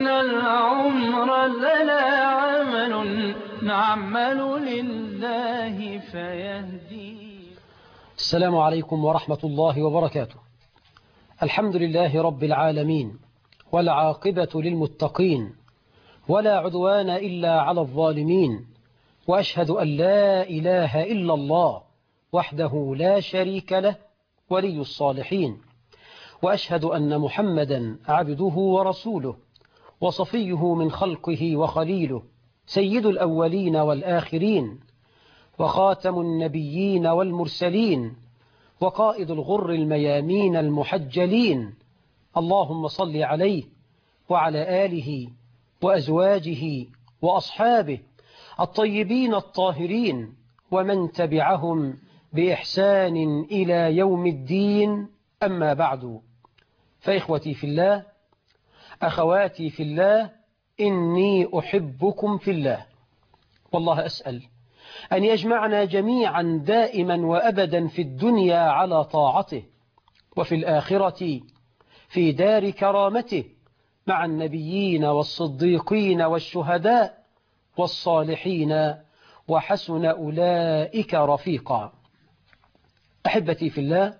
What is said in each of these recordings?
إن العمر لنا عمل نعمل لله فيهدي. السلام عليكم ورحمة الله وبركاته. الحمد لله رب العالمين، والعاقبة للمتقين، ولا عدوان إلا على الظالمين، وأشهد أن لا إله إلا الله وحده لا شريك له ولي الصالحين، وأشهد أن محمدا عبده ورسوله وصفيه من خلقه وخليله، سيد الأولين والآخرين، وخاتم النبيين والمرسلين، وقائد الغر الميامين المحجلين. اللهم صل عليه وعلى آله وأزواجه وأصحابه الطيبين الطاهرين، ومن تبعهم بإحسان إلى يوم الدين. أما بعد، فإخوتي في الله، أخواتي في الله، إني أحبكم في الله، والله أسأل أن يجمعنا جميعا دائما وأبدا في الدنيا على طاعته، وفي الآخرة في دار كرامته مع النبيين والصديقين والشهداء والصالحين، وحسن أولئك رفيقا. أحبتي في الله،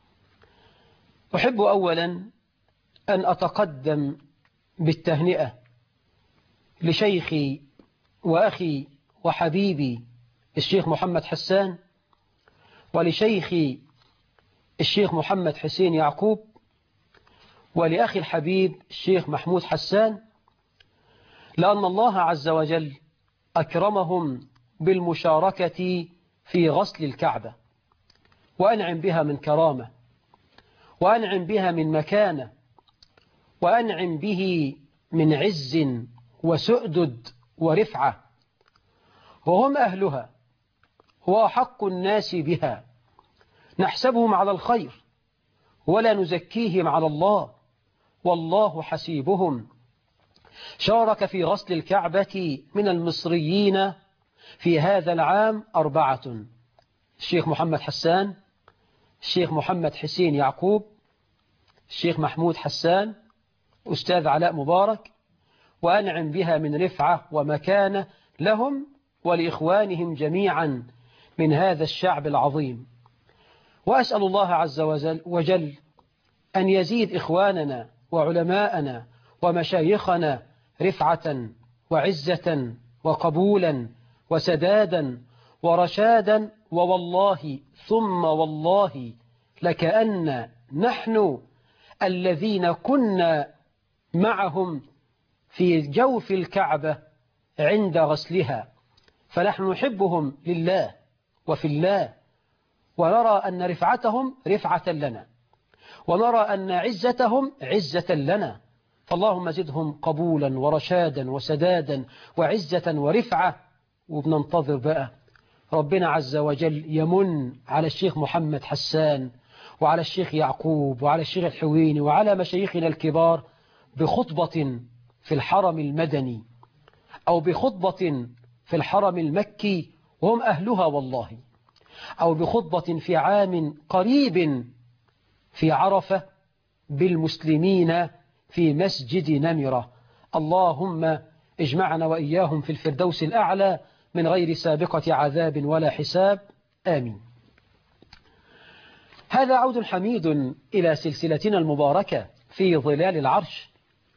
أحب أولا أن أتقدم بالتهنئة لشيخي وأخي وحبيبي الشيخ محمد حسان، ولشيخي الشيخ محمد حسين يعقوب، ولأخي الحبيب الشيخ محمود حسان، لأن الله عز وجل أكرمهم بالمشاركة في غسل الكعبة، وأنعم بها من كرامة، وأنعم بها من مكانة، وأنعم به من عز وسؤدد ورفعة، وهم أهلها وأحق الناس بها. نحسبهم على الخير ولا نزكيهم على الله، والله حسيبهم. شارك في غسل الكعبة من المصريين في هذا العام 4: الشيخ محمد حسان، الشيخ محمد حسين يعقوب، الشيخ محمود حسان، أستاذ علاء مبارك، وأنعم بها من رفعة ومكانة لهم ولإخوانهم جميعا من هذا الشعب العظيم. وأسأل الله عز وجل أن يزيد إخواننا وعلماءنا ومشايخنا رفعة وعزة وقبولا وسدادا ورشادا، ووالله ثم والله لكأن نحن الذين كنا معهم في جوف الكعبة عند غسلها، فنحن نحبهم لله وفي الله، ونرى أن رفعتهم رفعة لنا، ونرى أن عزتهم عزة لنا. فاللهم زدهم قبولا ورشادا وسدادا وعزة ورفعة. وبننتظر بقى ربنا عز وجل يمن على الشيخ محمد حسان وعلى الشيخ يعقوب وعلى الشيخ الحويني وعلى مشايخنا الكبار بخطبة في الحرم المدني أو بخطبة في الحرم المكي وهم أهلها والله، أو بخطبة في عام قريب في عرفة بالمسلمين في مسجد نمرة. اللهم اجمعنا وإياهم في الفردوس الأعلى من غير سابقة عذاب ولا حساب، آمين. هذا عود حميد إلى سلسلتنا المباركة في ظلال العرش،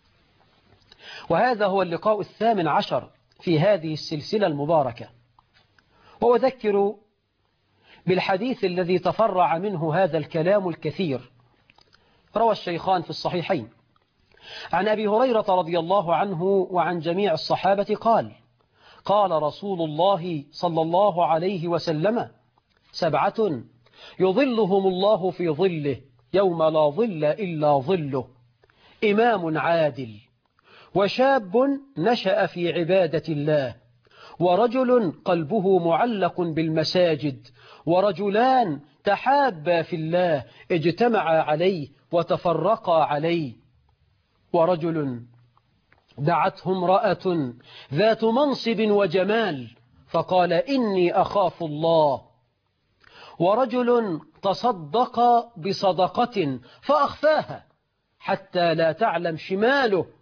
وهذا هو اللقاء 18 في هذه السلسلة المباركة، وأذكر بالحديث الذي تفرع منه هذا الكلام الكثير. روى الشيخان في الصحيحين عن أبي هريرة رضي الله عنه وعن جميع الصحابة قال: قال رسول الله صلى الله عليه وسلم: 7 يظلهم الله في ظله يوم لا ظل إلا ظله: إمام عادل، وشاب نشأ في عبادة الله، ورجل قلبه معلق بالمساجد، ورجلان تحابا في الله اجتمعا عليه وتفرقا عليه، ورجل دعته امرأة ذات منصب وجمال فقال: إني أخاف الله، ورجل تصدق بصدقة فأخفاها حتى لا تعلم شماله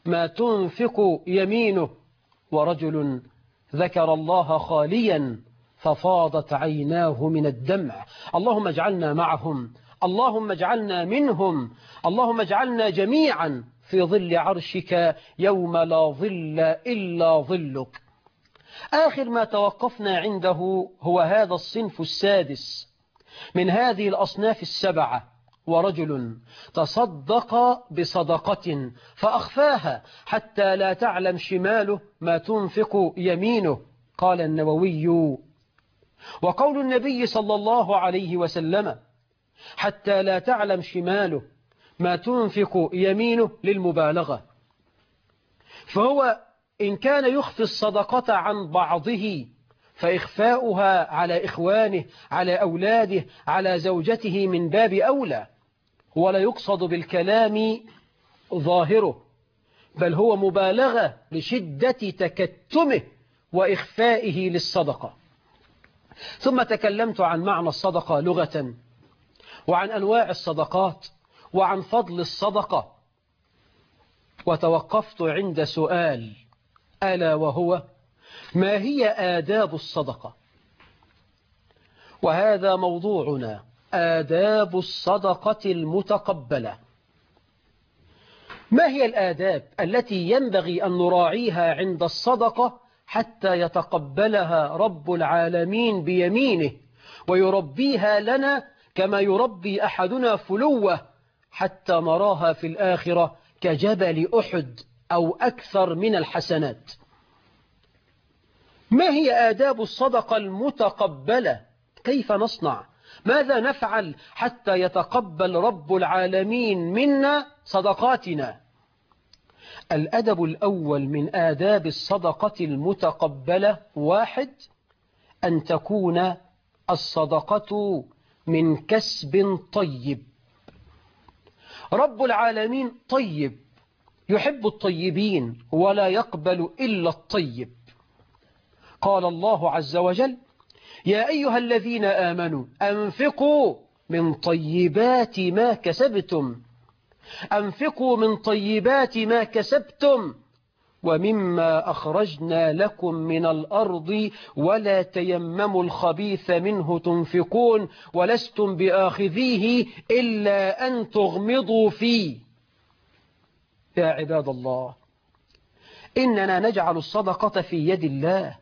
ما تنفق يمينه. ورجل ذكر الله خاليا ففاضت عيناه من الدمع. اللهم اجعلنا معهم، اللهم اجعلنا منهم، اللهم اجعلنا جميعا في ظل عرشك يوم لا ظل إلا ظلك. آخر ما توقفنا عنده هو هذا الصنف السادس من هذه الأصناف السبعة. ورجل تصدق بصدقة فأخفاها حتى لا تعلم شماله ما تنفق يمينه. قال النووي: وقول النبي صلى الله عليه وسلم حتى لا تعلم شماله ما تنفق يمينه للمبالغة، فهو إن كان يخفي الصدقة عن بعضه فإخفاؤها على إخوانه، على أولاده، على زوجته من باب أولى، ولا يقصد بالكلام ظاهره، بل هو مبالغة لشدة تكتمه وإخفائه للصدقة. ثم تكلمت عن معنى الصدقة لغة، وعن أنواع الصدقات، وعن فضل الصدقة، وتوقفت عند سؤال، ألا وهو: ما هي آداب الصدقة؟ وهذا موضوعنا، آداب الصدقة المتقبلة. ما هي الآداب التي ينبغي أن نراعيها عند الصدقة حتى يتقبلها رب العالمين بيمينه ويربيها لنا كما يربي أحدنا فلوة حتى نراها في الآخرة كجبل أحد أو أكثر من الحسنات؟ ما هي آداب الصدقة المتقبلة؟ كيف نصنع؟ ماذا نفعل حتى يتقبل رب العالمين منا صدقاتنا؟ الأدب الأول من آداب الصدقة المتقبلة: 1. أن تكون الصدقة من كسب طيب. رب العالمين طيب، يحب الطيبين ولا يقبل إلا الطيب. قال الله عز وجل: يا أيها الذين آمنوا أنفقوا من طيبات ما كسبتم، أنفقوا من طيبات ما كسبتم ومما أخرجنا لكم من الأرض ولا تيمموا الخبيث منه تنفقون ولستم بآخذيه إلا أن تغمضوا فيه. يا عباد الله، إننا نجعل الصدقة في يد الله،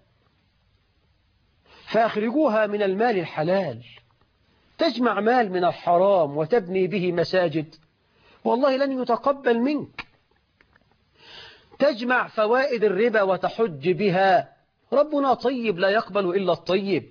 فأخرجوها من المال الحلال. تجمع مال من الحرام وتبني به مساجد، والله لن يتقبل منك. تجمع فوائد الربا وتحج بها، ربنا طيب لا يقبل إلا الطيب.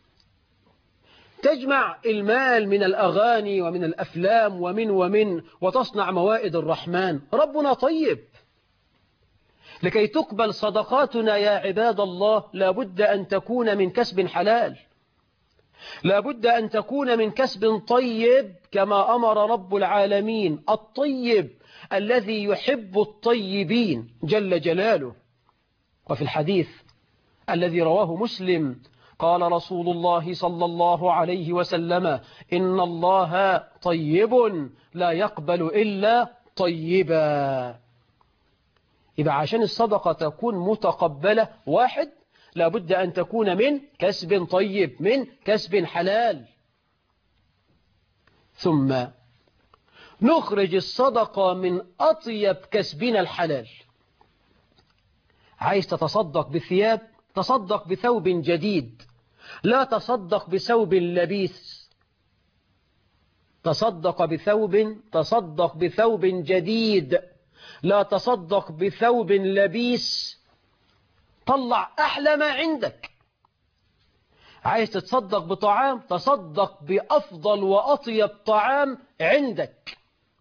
تجمع المال من الأغاني ومن الأفلام ومن وتصنع موائد الرحمن، ربنا طيب. لكي تقبل صدقاتنا يا عباد الله لابد أن تكون من كسب حلال، لابد أن تكون من كسب طيب كما أمر رب العالمين الطيب الذي يحب الطيبين جل جلاله. وفي الحديث الذي رواه مسلم قال رسول الله صلى الله عليه وسلم: إن الله طيب لا يقبل إلا طيبا. إذا عشان الصدقة تكون متقبلة: 1. لابد أن تكون من كسب طيب، من كسب حلال. ثم نخرج الصدقة من أطيب كسبنا الحلال. عايز تتصدق بثياب، تصدق بثوب جديد، لا تصدق بثوب لبيث. تصدق بثوب جديد، لا تصدق بثوب لبيس. طلع أحلى ما عندك. عايز تتصدق بطعام، تصدق بأفضل وأطيب طعام عندك.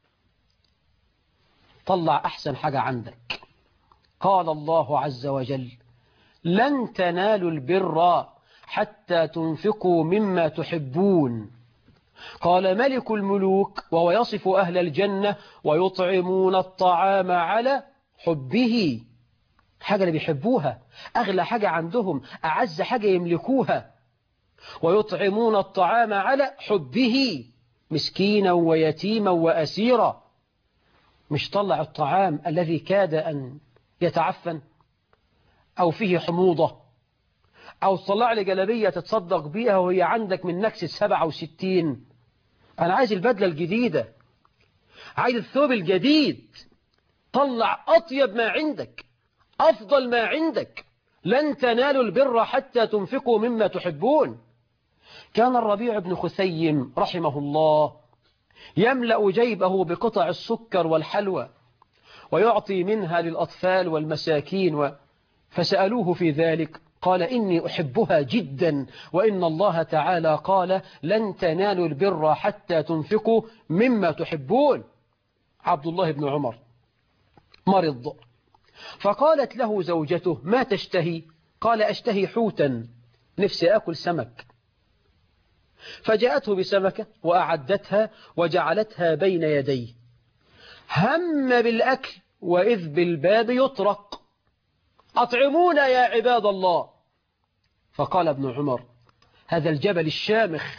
طلع أحسن حاجة عندك. قال الله عز وجل: لن تنالوا البر حتى تنفقوا مما تحبون. قال ملك الملوك وهو يصف أهل الجنة: ويطعمون الطعام على حبه. حاجة اللي بيحبوها، أغلى حاجة عندهم، أعز حاجة يملكوها. ويطعمون الطعام على حبه، مسكينا ويتيما وأسيرا. مش طلع الطعام الذي كاد أن يتعفن أو فيه حموضة، أو طلع لي جلبية تتصدق بيها وهي عندك من نكسة 67. أنا عايز البدلة الجديدة، عايز الثوب الجديد. طلع أطيب ما عندك، أفضل ما عندك. لن تنالوا البر حتى تنفقوا مما تحبون. كان الربيع بن خثيم رحمه الله يملأ جيبه بقطع السكر والحلوى ويعطي منها للأطفال والمساكين، فسألوه في ذلك قال إني أحبها جدا، وإن الله تعالى قال لن تنالوا البر حتى تنفقوا مما تحبون. عبد الله بن عمر مرض، فقالت له زوجته ما تشتهي؟ قال أشتهي حوتا، نفسي أكل سمك. فجاءته بسمكة وأعدتها وجعلتها بين يديه، هم بالأكل وإذ بالباب يطرق، أطعمونا يا عباد الله. فقال ابن عمر هذا الجبل الشامخ،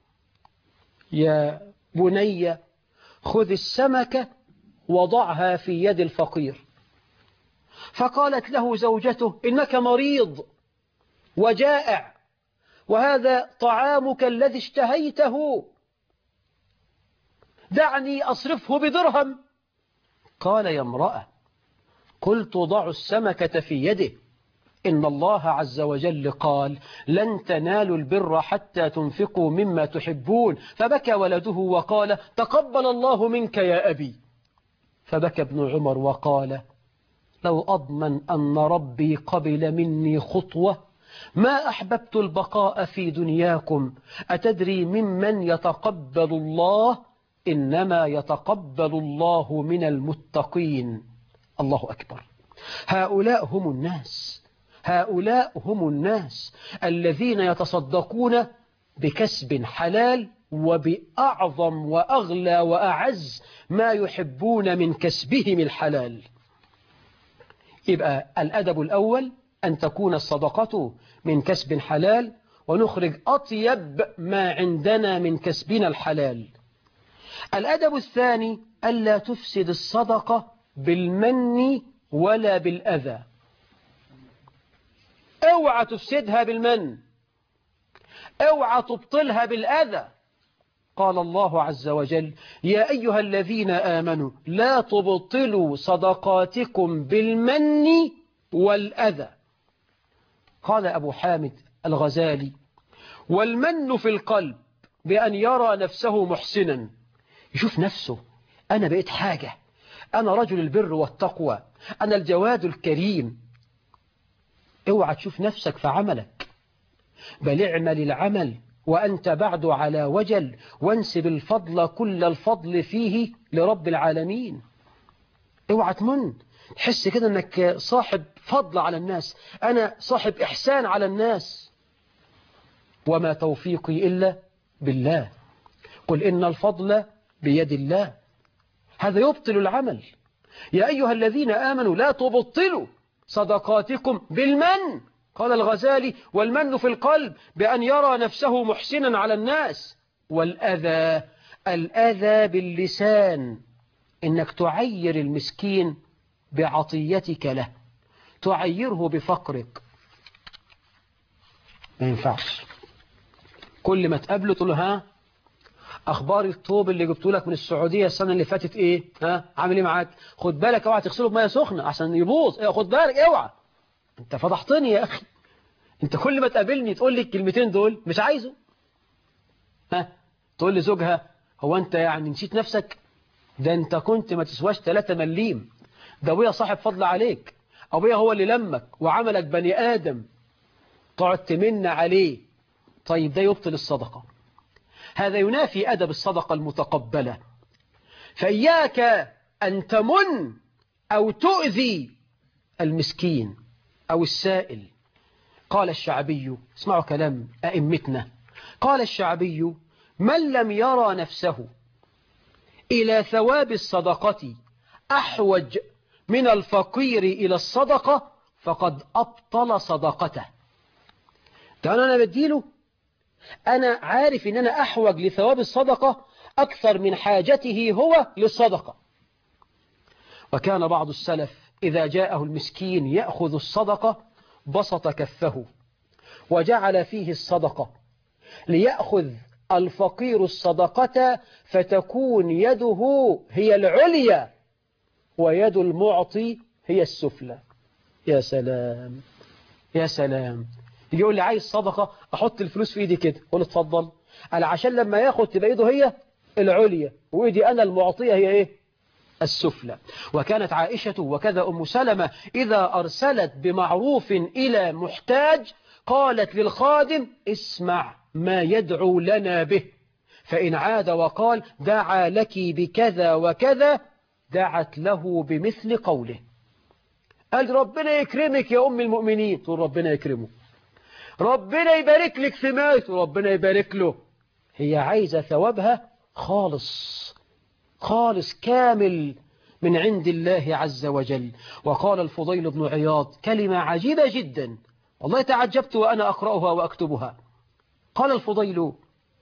يا بني خذ السمكة وضعها في يد الفقير. فقالت له زوجته إنك مريض وجائع، وهذا طعامك الذي اشتهيته، دعني أصرفه بدرهم. قال يا امرأة قلت ضع السمكة في يده، إن الله عز وجل قال لن تنالوا البر حتى تنفقوا مما تحبون. فبكى ولده وقال تقبل الله منك يا أبي. فبكى ابن عمر وقال لو أضمن أن ربي قبل مني خطوة ما أحببت البقاء في دنياكم. أتدري ممن يتقبل الله؟ إنما يتقبل الله من المتقين. الله أكبر. هؤلاء هم الناس الذين يتصدقون بكسب حلال وبأعظم وأغلى وأعز ما يحبون من كسبهم الحلال. يبقى الأدب الأول أن تكون الصدقة من كسب حلال، ونخرج أطيب ما عندنا من كسبنا الحلال. الأدب الثاني ألا تفسد الصدقة بالمن ولا بالأذى. اوعى تفسدها بالمن، اوعى تبطلها بالأذى. قال الله عز وجل يا أيها الذين آمنوا لا تبطلوا صدقاتكم بالمن والأذى. قال أبو حامد الغزالي والمن في القلب بأن يرى نفسه محسنا، يشوف نفسه أنا بقيت حاجة، أنا رجل البر والتقوى، أنا الجواد الكريم. اوعى تشوف نفسك في عملك، بل اعمل العمل وأنت بعد على وجل، وانسب الفضل كل الفضل فيه لرب العالمين. اوعى تمن، تحس كده أنك صاحب فضل على الناس، أنا صاحب إحسان على الناس. وما توفيقي إلا بالله، قل إن الفضل بيد الله. هذا يبطل العمل. يا أيها الذين آمنوا لا تبطلوا صدقاتكم بالمن. قال الغزالي والمن في القلب بأن يرى نفسه محسنا على الناس. والأذى، الأذى باللسان، إنك تعير المسكين بعطيتك له، تعيره بفقرك. ما ينفعش. كل ما تقابله تقول له ها أخبار الطوب اللي جبته لك من السعودية السنة اللي فاتت إيه؟ ها عامل إيه معاك؟ خد بالك اوعى تغسله بمية سخنة عشان يبوظ. خد بالك اوعى، أنت فضحتني يا أخي. أنت كل ما تقابلني تقول لي الكلمتين دول مش عايزه. ها تقول لي زوجها هو أنت يعني نسيت نفسك؟ ده أنت كنت ما تسواش 3 مليم، ده أبويا صاحب فضل عليك، أبويا هو اللي لمك وعملك بني آدم، تقعد تمن عليه. طيب ده يبطل الصدقة، هذا ينافي أدب الصدقة المتقبلة. فإياك أن تمن أو تؤذي المسكين أو السائل. قال الشعبي، اسمعوا كلام أئمتنا، قال الشعبي من لم يرى نفسه إلى ثواب الصدقة أحوج من الفقير إلى الصدقة فقد أبطل صدقته. أنا بديله، أنا عارف أن أنا أحوج لثواب الصدقة أكثر من حاجته هو للصدقة. وكان بعض السلف إذا جاءه المسكين يأخذ الصدقة بسط كفه وجعل فيه الصدقة ليأخذ الفقير الصدقة فتكون يده هي العليا ويد المعطي هي السفلى. يا سلام يا سلام. يقول لي عايز صدقة، أحط الفلوس في إيدي كده، قول اتفضل، قال عشان لما ياخد تبقى إيده هي العليا وإيدي أنا المعطية هي إيه؟ السفلى. وكانت عائشة وكذا أم سلمة إذا أرسلت بمعروف إلى محتاج قالت للخادم اسمع ما يدعو لنا به، فإن عاد وقال دعا لك بكذا وكذا دعت له بمثل قوله. قال ربنا يكرمك يا أم المؤمنين، تقول ربنا يكرمه. ربنا يبارك لك في ماله، ربنا يبارك له. هي عايزة ثوابها خالص خالص كامل من عند الله عز وجل. وقال الفضيل بن عياض كلمة عجيبة جدا والله تعجبت وأنا أقرأها وأكتبها. قال الفضيل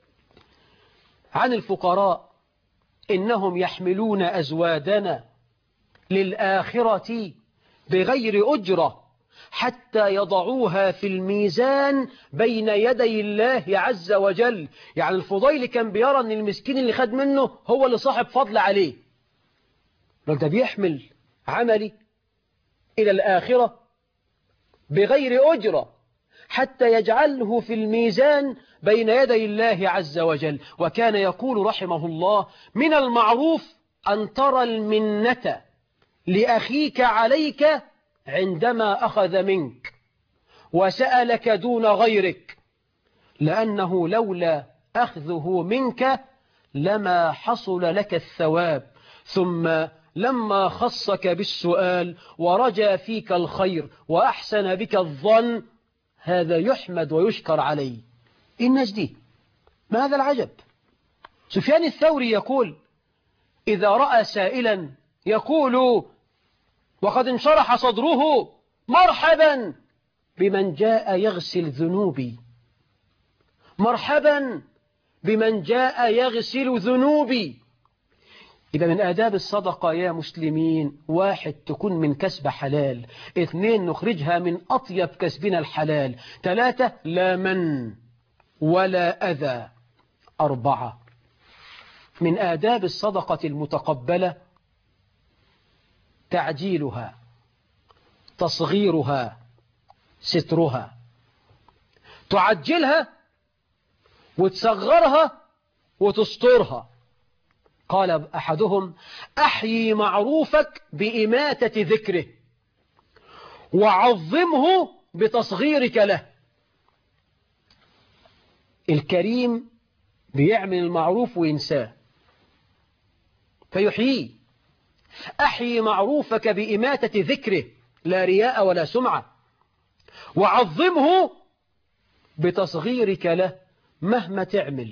عن الفقراء إنهم يحملون أزوادنا للآخرة بغير أجرة حتى يضعوها في الميزان بين يدي الله عز وجل. يعني الفضيل كان بيرى أن المسكين اللي خد منه هو اللي صاحب فضل عليه. ده بيحمل عملي إلى الآخرة بغير أجرة حتى يجعله في الميزان بين يدي الله عز وجل. وكان يقول رحمه الله من المعروف أن ترى المنة لأخيك عليك عندما أخذ منك وسألك دون غيرك، لأنه لولا أخذه منك لما حصل لك الثواب، ثم لما خصك بالسؤال ورجى فيك الخير وأحسن بك الظن هذا يحمد ويشكر عليه. الناس دي ما هذا العجب. سفيان الثوري يقول إذا رأى سائلا يقول وقد انشرح صدره مرحبا بمن جاء يغسل ذنوبي، مرحبا بمن جاء يغسل ذنوبي. يبقى من آداب الصدقة يا مسلمين: 1 تكون من كسب حلال، 2 نخرجها من أطيب كسبنا الحلال، 3 لا من ولا أذى، 4 من آداب الصدقة المتقبلة تعجيلها، تصغيرها، سترها. تعجلها وتصغرها وتسترها. قال أحدهم أحيي معروفك بإماتة ذكره وعظمه بتصغيرك له. الكريم بيعمل المعروف وينساه فيحييه. أحيي معروفك بإماتة ذكره لا رياء ولا سمعة، وعظمه بتصغيرك له. مهما تعمل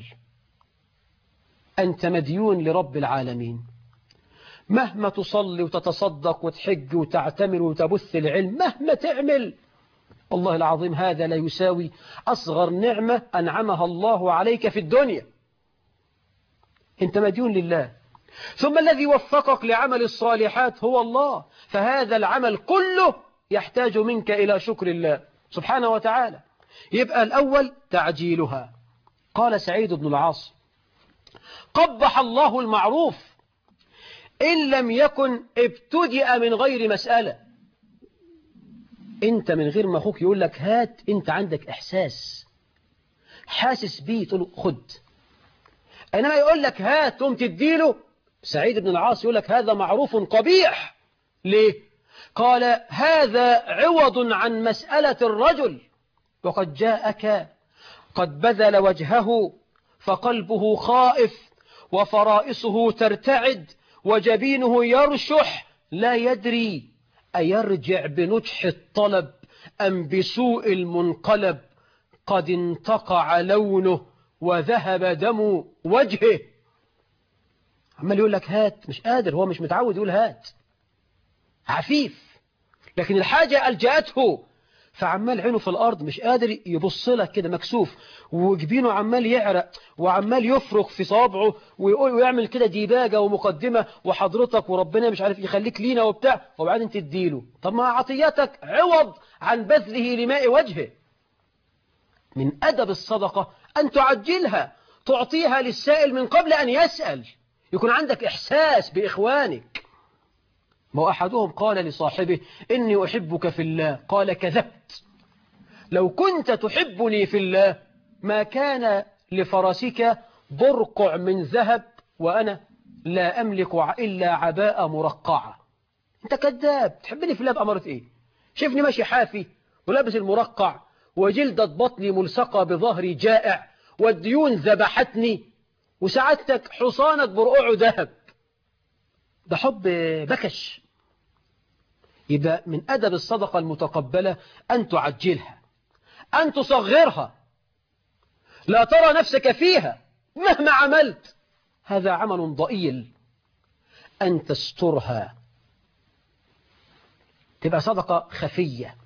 أنت مديون لرب العالمين، مهما تصلي وتتصدق وتحج وتعتمر وتبث العلم، مهما تعمل والله العظيم هذا لا يساوي أصغر نعمة أنعمها الله عليك في الدنيا. أنت مديون لله، ثم الذي وفقك لعمل الصالحات هو الله، فهذا العمل كله يحتاج منك إلى شكر الله سبحانه وتعالى. يبقى الأول تعجيلها. قال سعيد بن العاص قبح الله المعروف إن لم يكن ابتدأ من غير مسألة. أنت من غير ما أخوك يقول لك هات، أنت عندك إحساس حاسس بيه تقول خد، إنما يقول لك هات تقوم تديله. سعيد بن العاص يقول لك هذا معروف قبيح. ليه؟ قال هذا عوض عن مسألة الرجل، وقد جاءك قد بذل وجهه فقلبه خائف وفرائصه ترتعد وجبينه يرشح لا يدري أيرجع بنجح الطلب أم بسوء المنقلب، قد انتقع لونه وذهب دم وجهه. عمال يقول لك هات، مش قادر، هو مش متعود يقول هات، عفيف، لكن الحاجة ألجأته فعمال عينه في الأرض مش قادر يبص لك كده مكسوف، وجبينه عمال يعرق وعمال يفرك في صابعه ويقول ويعمل كده ديباجة ومقدمة وحضرتك وربنا مش عارف يخليك لينا وبتاع، وبعدين تديله. طب ما عطيتك عوض عن بذله لماء وجهه. من أدب الصدقة أن تعجلها، تعطيها للسائل من قبل أن يسأل، يكون عندك إحساس بإخوانك. ما أحدهم قال لصاحبه إني أحبك في الله، قال كذبت، لو كنت تحبني في الله ما كان لفرسك برقع من ذهب وأنا لا أملك إلا عباءة مرقعة. أنت كذاب، تحبني في الله بأمرة إيه؟ شفني ماشي حافي ولابس المرقع وجلدة بطني ملصقة بظهري جائع والديون ذبحتني وسعادتك حصانك برقعه ذهب. ده حب بكش. يبقى من أدب الصدقة المتقبلة أن تعجلها، أن تصغرها، لا ترى نفسك فيها مهما عملت، هذا عمل ضئيل. أن تسترها، تبقى صدقة خفية.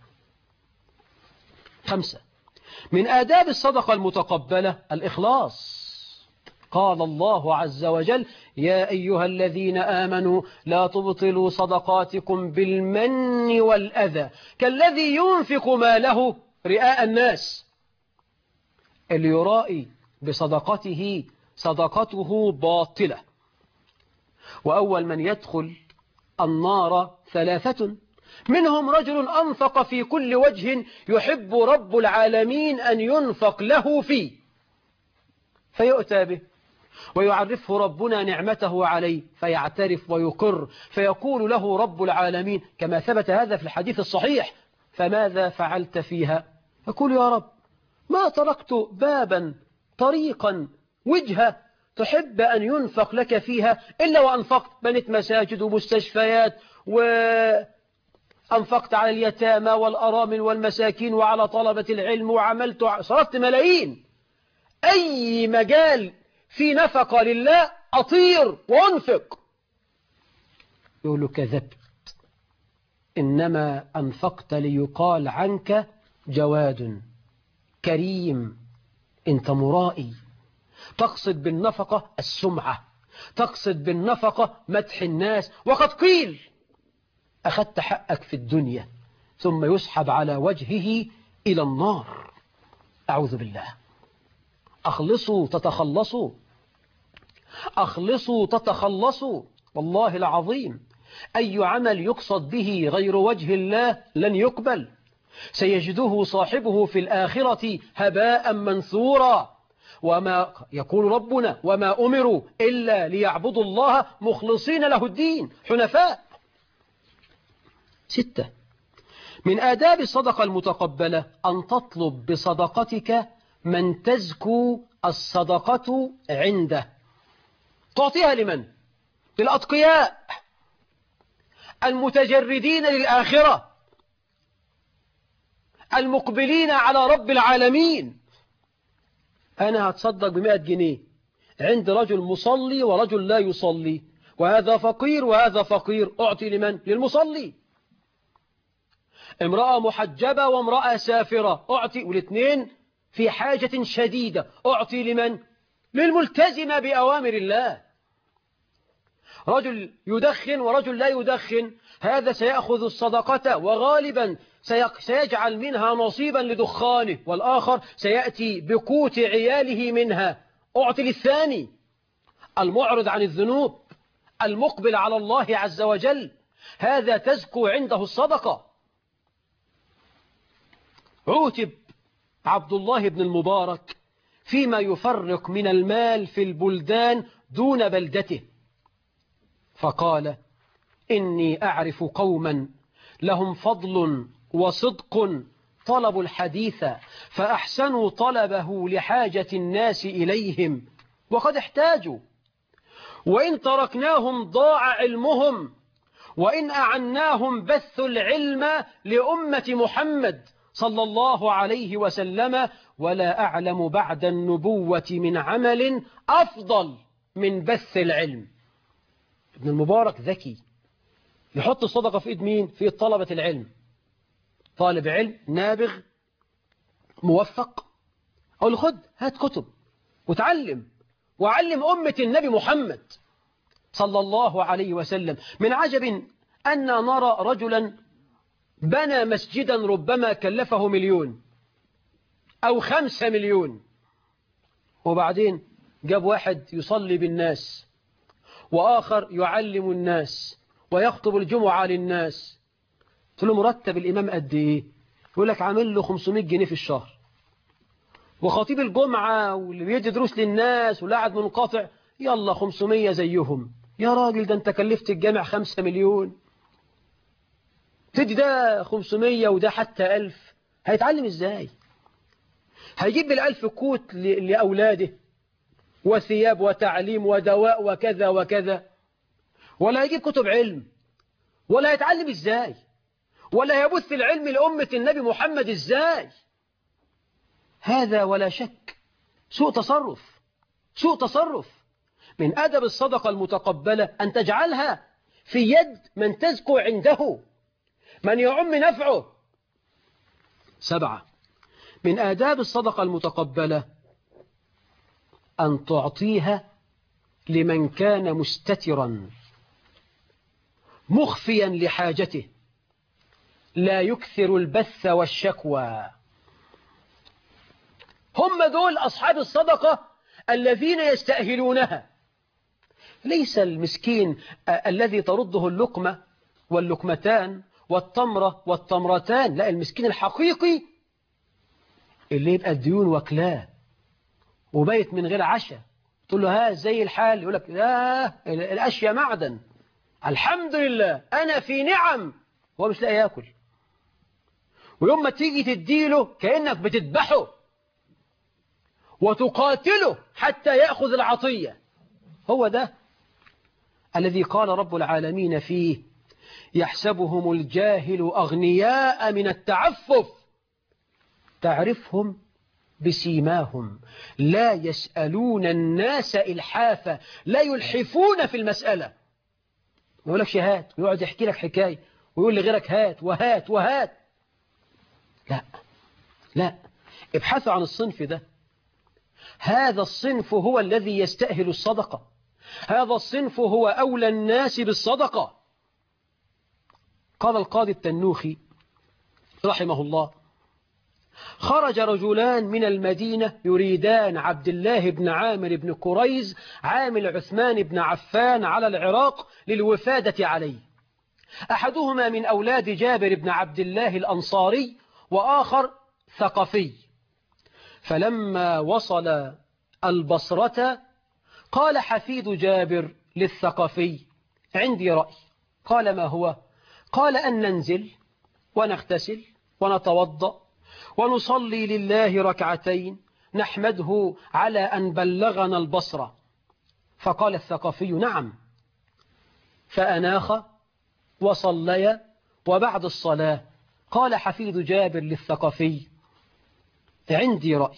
5 من آداب الصدقة المتقبلة الإخلاص. قال الله عز وجل يا أيها الذين آمنوا لا تبطلوا صدقاتكم بالمن والأذى كالذي ينفق ماله رئاء الناس. اللي يرائي بصدقته صدقته باطلة. وأول من يدخل النار 3 منهم رجل أنفق في كل وجه يحب رب العالمين أن ينفق له فيه، فيؤتى به ويعرفه ربنا نعمته عليه فيعترف ويقر، فيقول له رب العالمين كما ثبت هذا في الحديث الصحيح فماذا فعلت فيها؟ يقول يا رب ما تركت بابا طريقا وجهة تحب أن ينفق لك فيها إلا وأنفقت، بنيت مساجد ومستشفيات وأنفقت على اليتامى والأرامل والمساكين وعلى طلبة العلم وعملت صرفت ملايين. أي مجال في نفقة لله أطير وأنفق. يقول له كذبت، إنما أنفقت ليقال عنك جواد كريم، أنت مرائي، تقصد بالنفقة السمعة، تقصد بالنفقة مدح الناس، وقد قيل أخذت حقك في الدنيا ثم يسحب على وجهه إلى النار. أعوذ بالله. أخلصوا تتخلصوا، أخلصوا تتخلصوا. والله العظيم أي عمل يقصد به غير وجه الله لن يقبل، سيجده صاحبه في الآخرة هباء منثورا. وما يقول ربنا وما أمروا إلا ليعبدوا الله مخلصين له الدين حنفاء. 6 من آداب الصدقة المتقبلة أن تطلب بصدقتك من تزكو الصدقة عنده. تعطيها لمن؟ للأتقياء المتجردين للآخرة المقبلين على رب العالمين. أنا هتصدق ب100 جنيه عند رجل مصلي ورجل لا يصلي، وهذا فقير وهذا فقير، أعطي لمن؟ للمصلي. امرأة محجبة وامرأة سافرة، أعطي، والاثنين في حاجة شديدة، أعطي لمن؟ للملتزمة بأوامر الله. رجل يدخن ورجل لا يدخن، هذا سيأخذ الصدقة وغالبا سيجعل منها نصيبا لدخانه، والآخر سيأتي بقوت عياله منها، أعطي للثاني. المعرض عن الذنوب المقبل على الله عز وجل، هذا تزكو عنده الصدقة. عوتب عبد الله بن المبارك فيما يفرق من المال في البلدان دون بلدته، فقال إني أعرف قوما لهم فضل وصدق طلبوا الحديث فأحسنوا طلبه لحاجة الناس إليهم وقد احتاجوا، وإن تركناهم ضاع علمهم، وإن أعناهم بث العلم لأمة محمد صلى الله عليه وسلم، ولا أعلم بعد النبوة من عمل أفضل من بث العلم. ابن المبارك ذكي، يحط الصدقة في إيد مين؟ في إيد طلبة العلم. طالب علم نابغ موفق، أقول له خد هات كتب وتعلم وعلم أمة النبي محمد صلى الله عليه وسلم. من عجب أن نرى رجلا بنى مسجدا ربما كلفه 1,000,000 أو 5,000,000، وبعدين جاب واحد يصلي بالناس وآخر يعلم الناس ويخطب الجمعة للناس. قلت له مرتب الإمام قد إيه؟ يقول لك عامل له 500 جنيه في الشهر، وخطيب الجمعة واللي بيدي دروس للناس واللي قاعد منقطع يلا 500 زيهم. يا راجل ده أنت كلفت الجامع 5,000,000، تدي ده 500 وده حتى 1000، هيتعلم إزاي؟ هيجيب بال1000 كوت لأولاده وثياب وتعليم ودواء وكذا وكذا، ولا هيجيب كتب علم، ولا هيتعلم إزاي، ولا يبث العلم لأمة النبي محمد إزاي؟ هذا ولا شك سوء تصرف، سوء تصرف. من أدب الصدقة المتقبلة أن تجعلها في يد من تزكو عنده، من يعم نفعه. 7، من آداب الصدقة المتقبلة أن تعطيها لمن كان مستترا مخفيا لحاجته، لا يكثر البث والشكوى. هم دول أصحاب الصدقة الذين يستأهلونها، ليس المسكين الذي ترده اللقمة واللقمتان والتمرة والتمرتان، لا، المسكين الحقيقي اللي يبقى الديون وكلاه وبيت من غير عشاء، تقول له ها زي الحال، يقول لك لا الأشياء معدن، الحمد لله أنا في نعم، هو مش لاقي ياكل. ويوم ما تيجي تديله كأنك بتذبحه وتقاتله حتى يأخذ العطية. هو ده الذي قال رب العالمين فيه يحسبهم الجاهل أغنياء من التعفف تعرفهم بسيماهم لا يسألون الناس إلحافا، لا يلحفون في المسألة. ما يقولكش هات ويقعد يحكي لك حكاية ويقول لغيرك هات وهات وهات، لا لا، ابحثوا عن الصنف ده. هذا الصنف هو الذي يستأهل الصدقة، هذا الصنف هو أولى الناس بالصدقة. قال القاضي التنوخي رحمه الله خرج رجلان من المدينة يريدان عبد الله بن عامر بن كريز عامل عثمان بن عفان على العراق للوفادة عليه، أحدهما من أولاد جابر بن عبد الله الأنصاري وآخر ثقفي. فلما وصل البصرة قال حفيد جابر للثقفي عندي رأي. قال ما هو؟ قال أن ننزل ونغتسل ونتوضأ ونصلي لله ركعتين نحمده على أن بلغنا البصرة. فقال الثقفي نعم. فأناخ وصليا، وبعد الصلاة قال حفيد جابر للثقفي عندي رأي.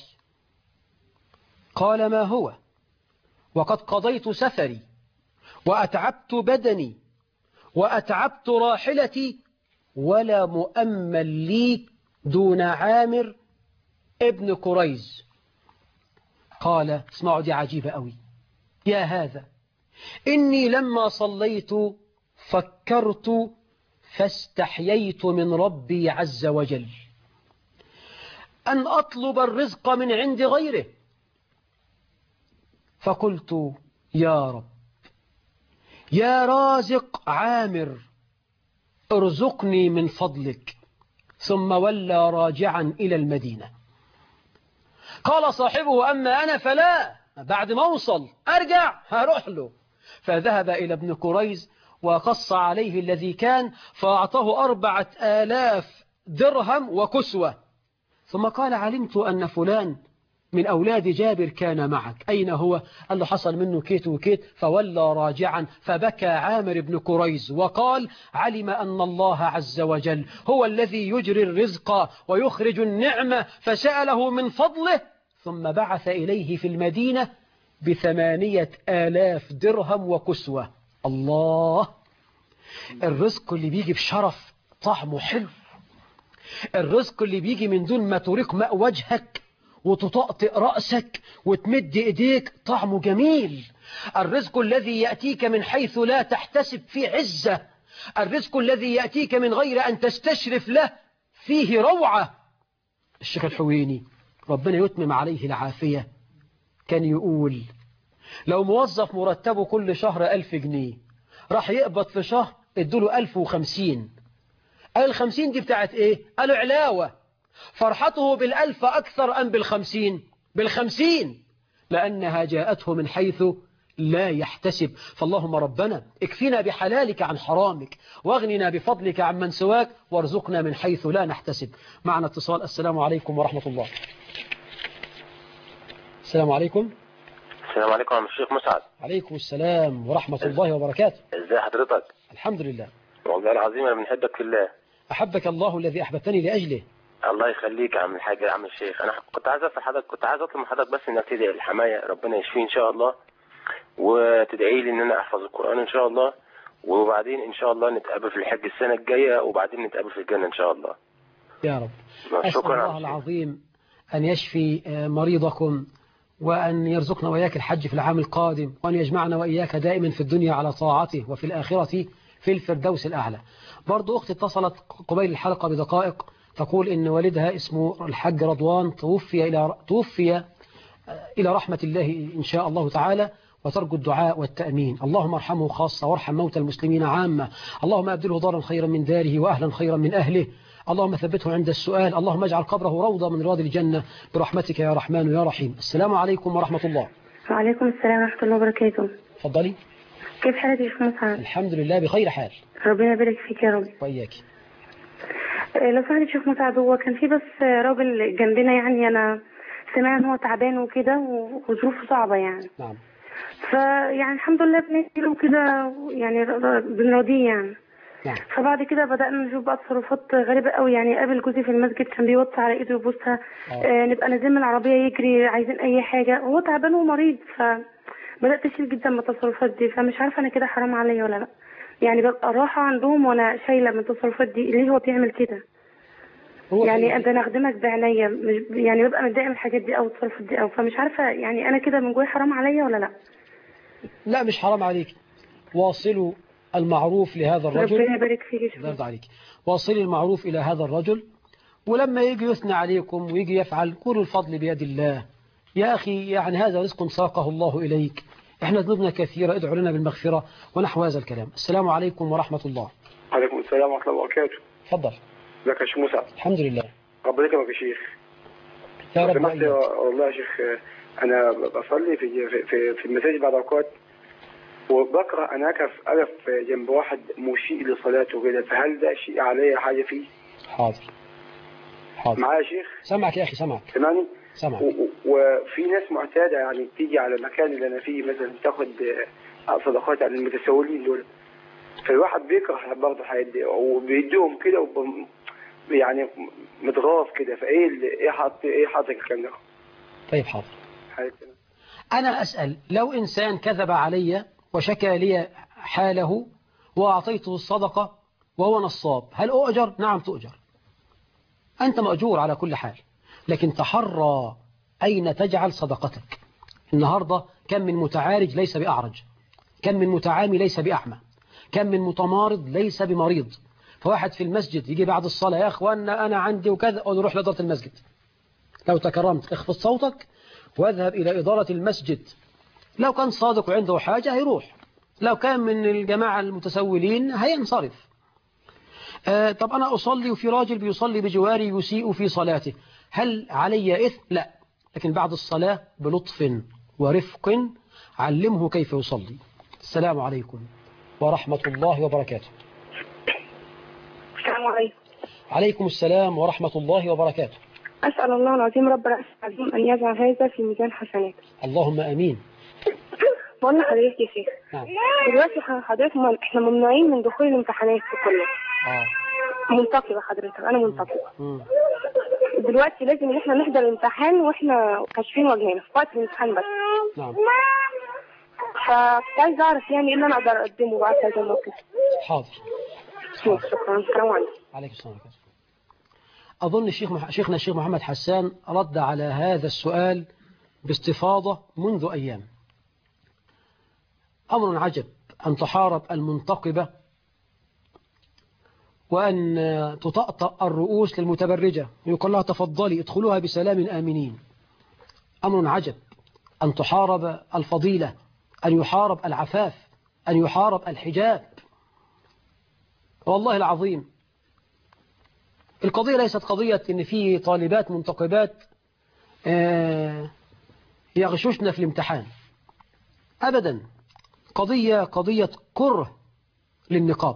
قال ما هو؟ وقد قضيت سفري وأتعبت بدني وأتعبت راحلتي ولا مؤمل لي دون عامر ابن كريز. قال اسمعوا دي عجيبة قوي، يا هذا إني لما صليت فكرت فاستحييت من ربي عز وجل أن أطلب الرزق من عند غيره، فقلت يا رب يا رازق عامر ارزقني من فضلك، ثم ولى راجعا إلى المدينة. قال صاحبه أما أنا فلا، بعد ما أوصل أرجع هروح له. فذهب إلى ابن كريز وقص عليه الذي كان، فأعطاه 4,000 درهم وكسوة، ثم قال علمت أن فلان من أولاد جابر كان معك، أين هو؟ قال له حصل منه كيت وكيت، فولى راجعا. فبكى عامر بن كريز وقال علم أن الله عز وجل هو الذي يجري الرزق ويخرج النعمة، فسأله من فضله، ثم بعث إليه في المدينة ب8,000 درهم وكسوة. الله، الرزق اللي بيجي بشرف طعمه حلو، الرزق اللي بيجي من دون ما تريق ماء وجهك وتطأطئ رأسك وتمد إيديك طعمه جميل. الرزق الذي يأتيك من حيث لا تحتسب فيه عزة. الرزق الذي يأتيك من غير أن تستشرف له فيه روعة. الشيخ الحويني ربنا يتمم عليه العافية كان يقول لو موظف مرتبه كل شهر 1000 جنيه راح يقبض في شهر ادوله 1050. قال 50 دي بتاعت ايه؟ قالوا علاوة. فرحته بال1000 أكثر أم بال50؟ بال50، لأنها جاءته من حيث لا يحتسب. فاللهم ربنا اكفينا بحلالك عن حرامك واغننا بفضلك عن من سواك وارزقنا من حيث لا نحتسب. معنا اتصال. السلام عليكم ورحمة الله. السلام عليكم. السلام عليكم يا الشيخ مسعد. عليكم السلام ورحمة الله وبركاته. ازي حضرتك؟ الحمد لله. والله العظيم انا بنحبك في الله. أحبك الله الذي أحببتني لأجله. الله يخليك يا عم الحاج يا عم الشيخ. انا كنت عايز اسال حضرتك، كنت عايز اطلب من حضرتك بس انك تدعي الحمايه ربنا يشفيه ان شاء الله، وتدعي لي ان انا احفظ القران ان شاء الله، وبعدين ان شاء الله نتقابل في الحج السنه الجايه، وبعدين نتقابل في الجنه ان شاء الله. يا رب. أسأل شكرا الله العظيم أن يشفي مريضكم وأن يرزقنا وإياك الحج في العام القادم، وأن يجمعنا وإياك دائما في الدنيا على طاعته وفي الآخرة في الفردوس الأعلى. برضو أختي اتصلت قبيل الحلقة بدقائق تقول إن والدها اسمه الحاج رضوان توفي إلى رحمة الله إن شاء الله تعالى، وترجو الدعاء والتأمين. اللهم ارحمه خاصة وارحم موتى المسلمين عامة. اللهم أبدله دارا خيرا من داره وأهلا خيرا من أهله. اللهم ثبته عند السؤال. اللهم اجعل قبره روضة من رياض الجنة برحمتك يا رحمن يا رحيم. السلام عليكم ورحمة الله. وعليكم السلام ورحمة الله وبركاته. تفضلي. كيف حالك يا شيخ مسعد؟ الحمد لله بخير حال. ربنا يبارك فيك يا رب. وإياك. لو سمحت يا شيخ مسعد، هو كان في بس راجل جنبنا، يعني أنا سمعنا إن هو تعبان وكده وظروفه صعبة يعني. نعم. فيعني الحمد لله بنديله كده يعني بنراضيه يعني. نعم. فبعد كده بدأنا نشوف بقى تصرفات غريبة قوي. يعني قابل جوزي في المسجد كان بيوطي على ايده ويبوسها. نبقى نازلين من العربية يجري عايزين أي حاجة، هو تعبان ومريض. فبدأت أشيل جدا من التصرفات دي، فمش عارفة أنا كده حرام عليا ولا لأ. يعني ببقى راحة عندهم وأنا شايلة من التصرفات دي. ليه هو بيعمل كده؟ يعني أنا أخدمك بعناية، يعني ببقى متضايقة من الحاجات دي أو التصرفات دي فمش عارفة يعني أنا كده من جوايا حرام عليا ولا لأ. لا مش حرام عليك. واصلوا المعروف لهذا الرجل. ربنا يبارك فيك. يرضى عليك. واصلي المعروف إلى هذا الرجل، ولما يجي يثنى عليكم ويجي يفعل كل الفضل بيد الله. يا أخي يعني هذا رزق ساقه الله إليك. احنا ذنوبنا كثيرة، ادعوا لنا بالمغفرة ونحو هذا الكلام. السلام عليكم ورحمة الله. وعليكم السلام ورحمة الله وبركاته. تفضل. ازيك يا شيخ موسى؟ الحمد لله. ربنا يكرمك يا شيخ. يا رب. والله يا شيخ أنا بصلي في المساجد بعد أوقات، وبقرأ أنا أقف جنب واحد مسيء لصلاته كده، فهل ده شيء عليه حاجة فيه؟ حاضر. معايا يا شيخ؟ سامعك يا أخي. سامعك. سامعني؟ سامعك. وفي ناس معتادة يعني تيجي على المكان اللي أنا فيه مثلا تاخد صدقات عن المتسولين دول، فالواحد بيكره برضه الحاجات دي وبيديهم كده يعني متغاظ كده. فايه ايه حاطط الكلام ده؟ طيب حاضر. أنا أسأل، لو إنسان كذب علي وشكى لي حاله وأعطيته الصدقة وهو نصاب، هل أؤجر؟ نعم تؤجر، أنت مأجور على كل حال، لكن تحرى أين تجعل صدقتك. النهاردة كم من متعارج ليس بأعرج، كم من متعامي ليس بأعمى، كم من متمارض ليس بمريض. فواحد في المسجد يجي بعد الصلاة، يا أخوانا أنا عندي وكذا، أقول روح لإدارة المسجد، لو تكرمت اخفض صوتك واذهب إلى إدارة المسجد. لو كان صادق وعنده حاجة هيروح، لو كان من الجماعة المتسولين هينصرف. طب أنا أصلي وفي راجل بيصلي بجواري يسيء في صلاته، هل علي إثم؟ لا، لكن بعد الصلاة بلطف ورفق علمه كيف يصلي. السلام عليكم ورحمة الله وبركاته. السلام عليكم. عليكم السلام ورحمة الله وبركاته. أسأل الله العظيم رب العرش العظيم أن يجعل هذا في ميزان حسنات. اللهم أمين. بقول لحضرتك يا شيخ، نعم. دلوقتي حضرتك احنا ممنوعين من دخول الامتحانات كله. منتقبة حضرتك، أنا منتقبة. دلوقتي لازم إن احنا نحضر الامتحان واحنا كاشفين وجهنا في وقت الامتحان بس. نعم. فكنت عايزة أعرف يعني إيه اللي أنا أقدر أقدمه بقى في هذا الموقف. حاضر. شكرا. السلام عليكم. عليكم السلام عليكم. أظن شيخنا الشيخ محمد حسان رد على هذا السؤال باستفاضة منذ أيام. أمر عجب أن تحارب المنتقبة وأن تطأطأ الرؤوس للمتبرجة ويقول لها تفضلي ادخلوها بسلام آمنين. أمر عجب أن تحارب الفضيلة، أن يحارب العفاف، أن يحارب الحجاب. والله العظيم القضية ليست قضية إن في طالبات منتقبات يغششن في الامتحان أبدا. قضية كره للنقاب،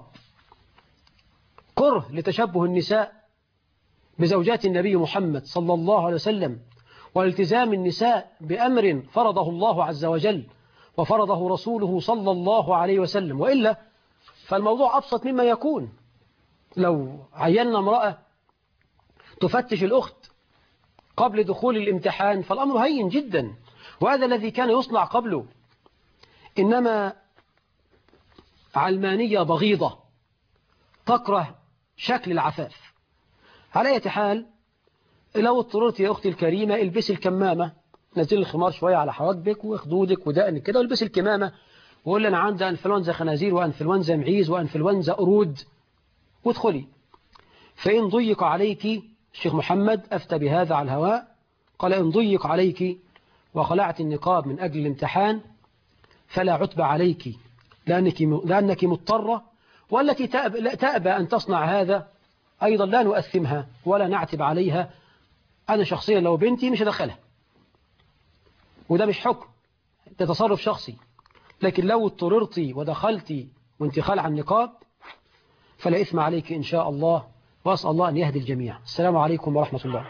كره لتشبه النساء بزوجات النبي محمد صلى الله عليه وسلم، والتزام النساء بأمر فرضه الله عز وجل وفرضه رسوله صلى الله عليه وسلم. وإلا فالموضوع أبسط مما يكون. لو عينا امرأة تفتش الأخت قبل دخول الامتحان فالأمر هين جدا، وهذا الذي كان يصنع قبله. إنما علمانية بغيضة تكره شكل العفاف. على أي حال، لو اضطررت يا أختي الكريمة البسي الكمامة، نزل الخمار شوية على حواجبك وخدودك ودقنك كده والبسي الكمامة وقول أنا عندي أنفلونزا خنازير وأنفلونزا معيز وأنفلونزا قرود وادخلي. فإن ضيق عليك، الشيخ محمد أفتى بهذا على الهواء، قال إن ضيق عليك وخلعت النقاب من أجل الامتحان فلا عتب عليك، لأنك مضطرة، والتي تأبى أن تصنع هذا أيضا لا نؤثمها ولا نعتب عليها. أنا شخصيا لو بنتي مش هدخلها، وده مش حكم، ده تصرف شخصي. لكن لو اضطررتي ودخلتي وانت خلع النقاب فلا إثم عليك إن شاء الله، وأسأل الله أن يهدي الجميع. السلام عليكم ورحمة الله.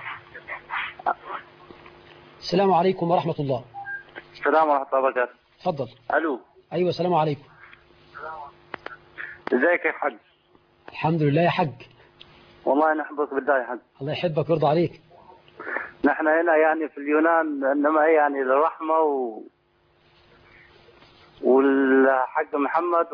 السلام عليكم ورحمة الله. السلام ورحمة الله وبركاته. تفضل. ألو. أيوة السلام عليكم. ازيك يا حاج؟ الحمد لله يا حج. والله نحبك بالله يا حج. الله يحبك ويرضى عليك. نحن هنا يعني في اليونان، إنما هي يعني الرحمة والحاج محمد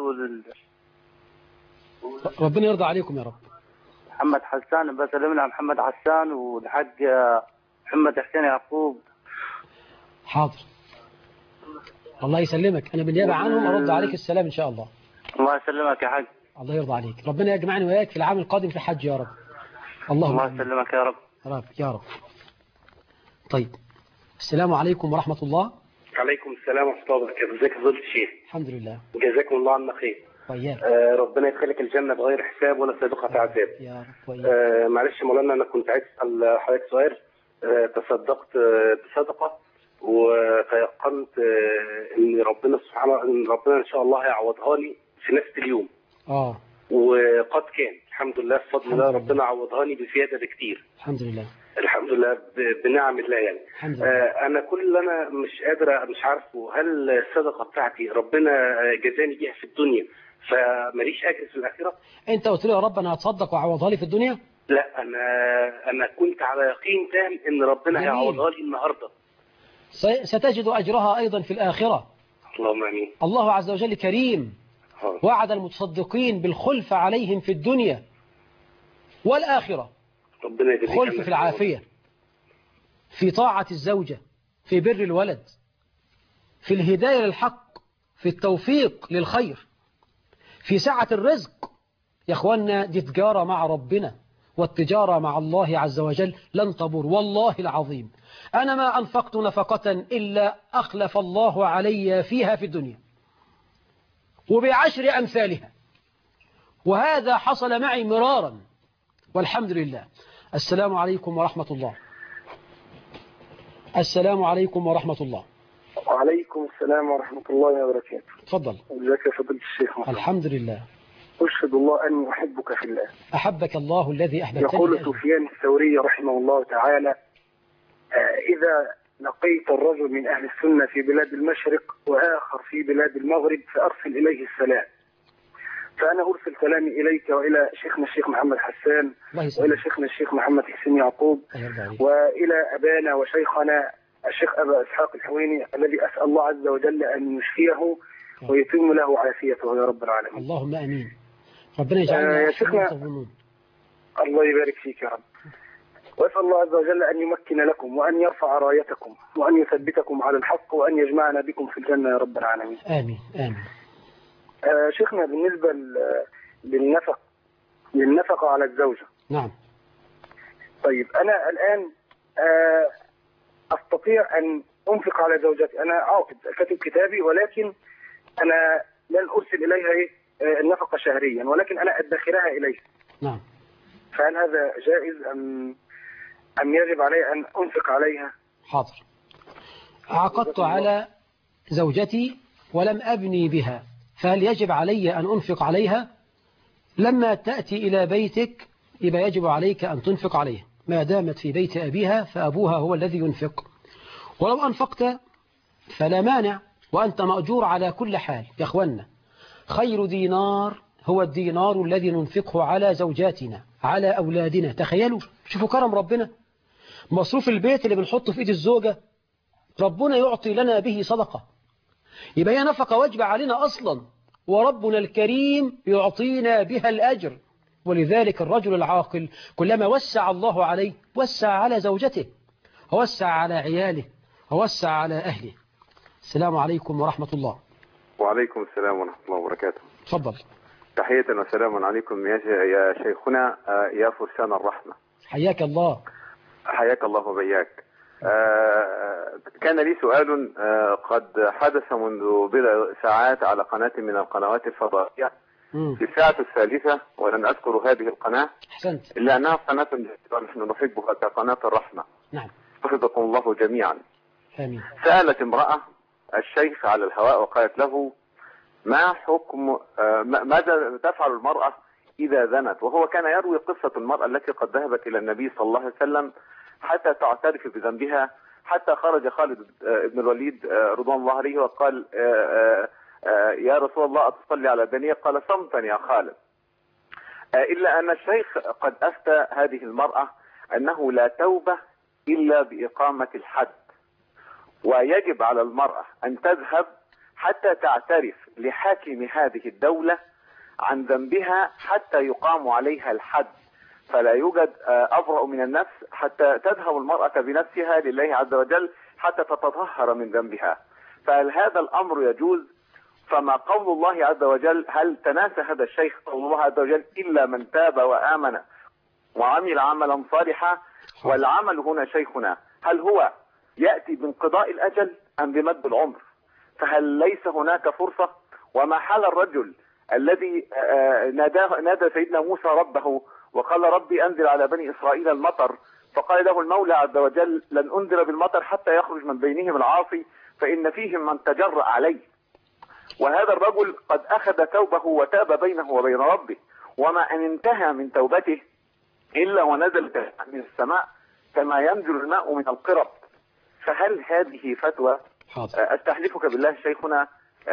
ربنا يرضى عليكم يا رب. محمد حسان، بسلمنا محمد حسان والحاج محمد حسين يعقوب. حاضر، الله يسلمك، أنا بالنيابة عنهم أرد عليك السلام إن شاء الله. الله يسلمك يا حاج. الله يرضى عليك، ربنا يجمعني وياك في العام القادم في الحج يا رب. الله يسلمك يا رب. يا رب. طيب، السلام عليكم ورحمة الله. عليكم السلام ورحمة الله وبركاته. ازيك يا فضيلة الشيخ؟ الحمد لله. جزاكم الله عنا خير. وإياك. ربنا يدخلك الجنة بغير حساب ولا سابقة عذاب. يا رب وإياك. معلش مولانا، أنا كنت عايز أسأل حضرتك سؤال. تصدقت بصدقة وتيقنت إن ربنا إن شاء الله هيعوضها لي في نفس اليوم. وقد كان الحمد لله بفضل الله، ربنا عوضها لي بزيادة بكتير. الحمد لله. الحمد لله بنعم الله يعني. الحمد لله. انا كل اللي انا مش عارفه، هل الصدقه بتاعتي ربنا جزاني بيها في الدنيا فماليش اجر في الاخره؟ انت قلت لي يا رب انا هتصدق واعوضها لي في الدنيا؟ لا، انا كنت على يقين تام ان ربنا هيعوضها لي النهارده. ستجد اجرها ايضا في الاخره. اللهم امين. الله عز وجل كريم، وعد المتصدقين بالخلف عليهم في الدنيا والاخره. ربنا يجزيك خلف في العافية، في طاعة الزوجة، في بر الولد، في الهداية للحق، في التوفيق للخير، في سعة الرزق. يا أخوانا دي تجارة مع ربنا، والتجارة مع الله عز وجل لن تبور. والله العظيم أنا ما أنفقت نفقة إلا أخلف الله علي فيها في الدنيا وب10 أمثالها، وهذا حصل معي مرارا والحمد لله. السلام عليكم ورحمة الله. السلام عليكم ورحمة الله. وعليكم السلام ورحمة الله وبركاته. تفضل. ازيك يا فضيلة الشيخ محمد؟ الحمد لله. أشهد الله أني أحبك في الله. أحبك الله الذي أحببتني. يقول سفيان الثوري رحمه الله تعالى: إذا لقيت الرجل من أهل السنة في بلاد المشرق وآخر في بلاد المغرب فأرسل إليه السلام. فأنا أرسل كلامي إليك وإلى شيخنا الشيخ محمد حسان وإلى شيخنا الشيخ محمد حسين يعقوب وإلى أبانا وشيخنا الشيخ أبا إسحاق الحويني الذي أسأل الله عز وجل أن يشفيه ويتم له عافيته يا رب العالمين. اللهم آمين. ربنا يجعلنا يا شيخنا الله يبارك فيك يا رب. وأسأل الله عز وجل أن يمكن لكم وأن يرفع رايتكم وأن يثبتكم على الحق وأن يجمعنا بكم في الجنة يا رب العالمين. آمين آمين. شيخنا بالنسبة للنفقة على الزوجة. نعم. طيب أنا الآن أستطيع أن أنفق على زوجتي، أنا عاقد كاتب كتابي، ولكن أنا لن أرسل إليها النفقة شهريا، ولكن أنا أدخرها إليها. نعم. فهل هذا جائز أم يجب علي أن أنفق عليها؟ حاضر. عقدت على زوجتي ولم أبني بها، فهل يجب علي أن أنفق عليها؟ لما تأتي إلى بيتك يبقى يجب عليك أن تنفق عليها، ما دامت في بيت أبيها فأبوها هو الذي ينفق، ولو أنفقت فلا مانع، وأنت مأجور على كل حال. يا أخوانا، خير دينار هو الدينار الذي ننفقه على زوجاتنا على أولادنا. تخيلوا، شوفوا كرم ربنا، مصروف البيت اللي بنحطه في إيد الزوجة ربنا يعطي لنا به صدقة، يبقى هي نفقة واجبة علينا أصلا، وربنا الكريم يعطينا بها الأجر. ولذلك الرجل العاقل كلما وسع الله عليه وسع على زوجته، ووسع على عياله، ووسع على أهله. السلام عليكم ورحمة الله. وعليكم السلام ورحمة الله وبركاته. تفضل. تحية وسلام عليكم يا شيخنا يا فرسان الرحمة. حياك الله. حياك الله وبياك. كان لي سؤال قد حدث منذ بضع ساعات على قناة من القنوات الفضائية في الساعة الثالثة، ولن أذكر هذه القناة. أحسنت. إلا أنها قناة نحن نحبها كقناة الرحمة. نعم. حفظكم الله جميعا. آمين. سألت امرأة الشيخ على الهواء وقالت له: ما حكم ماذا تفعل المرأة إذا زنت؟ وهو كان يروي قصة المرأة التي قد ذهبت إلى النبي صلى الله عليه وسلم حتى تعترف بذنبها، حتى خرج خالد بن الوليد رضوان الله عليه وقال: يا رسول الله أتصلي على بنية؟ قال: صمتا يا خالد. إلا أن الشيخ قد أفتى هذه المرأة أنه لا توبة إلا بإقامة الحد، ويجب على المرأة أن تذهب حتى تعترف لحاكم هذه الدولة عن ذنبها حتى يقام عليها الحد، فلا يوجد أبرأ من النفس حتى تذهب المرأة بنفسها لله عز وجل حتى تتطهر من ذنبها. فهل هذا الأمر يجوز؟ فما قول الله عز وجل؟ هل تناسى هذا الشيخ قول الله عز وجل: إلا من تاب وآمن وعمل عملا صالحا؟ والعمل هنا شيخنا هل هو يأتي بانقضاء الأجل أم بمد العمر؟ فهل ليس هناك فرصة؟ وما حال الرجل الذي نادى سيدنا موسى ربه وقال: ربي أنزل على بني إسرائيل المطر، فقال له المولى عز وجل: لن أنزل بالمطر حتى يخرج من بينهم العاصي فإن فيهم من تجرأ عليه. وهذا الرجل قد أخذ توبه وتاب بينه وبين ربه، وما أن انتهى من توبته إلا ونزل من السماء كما ينزل الماء من القرب. فهل هذه فتوى؟ أستحلفك بالله شيخنا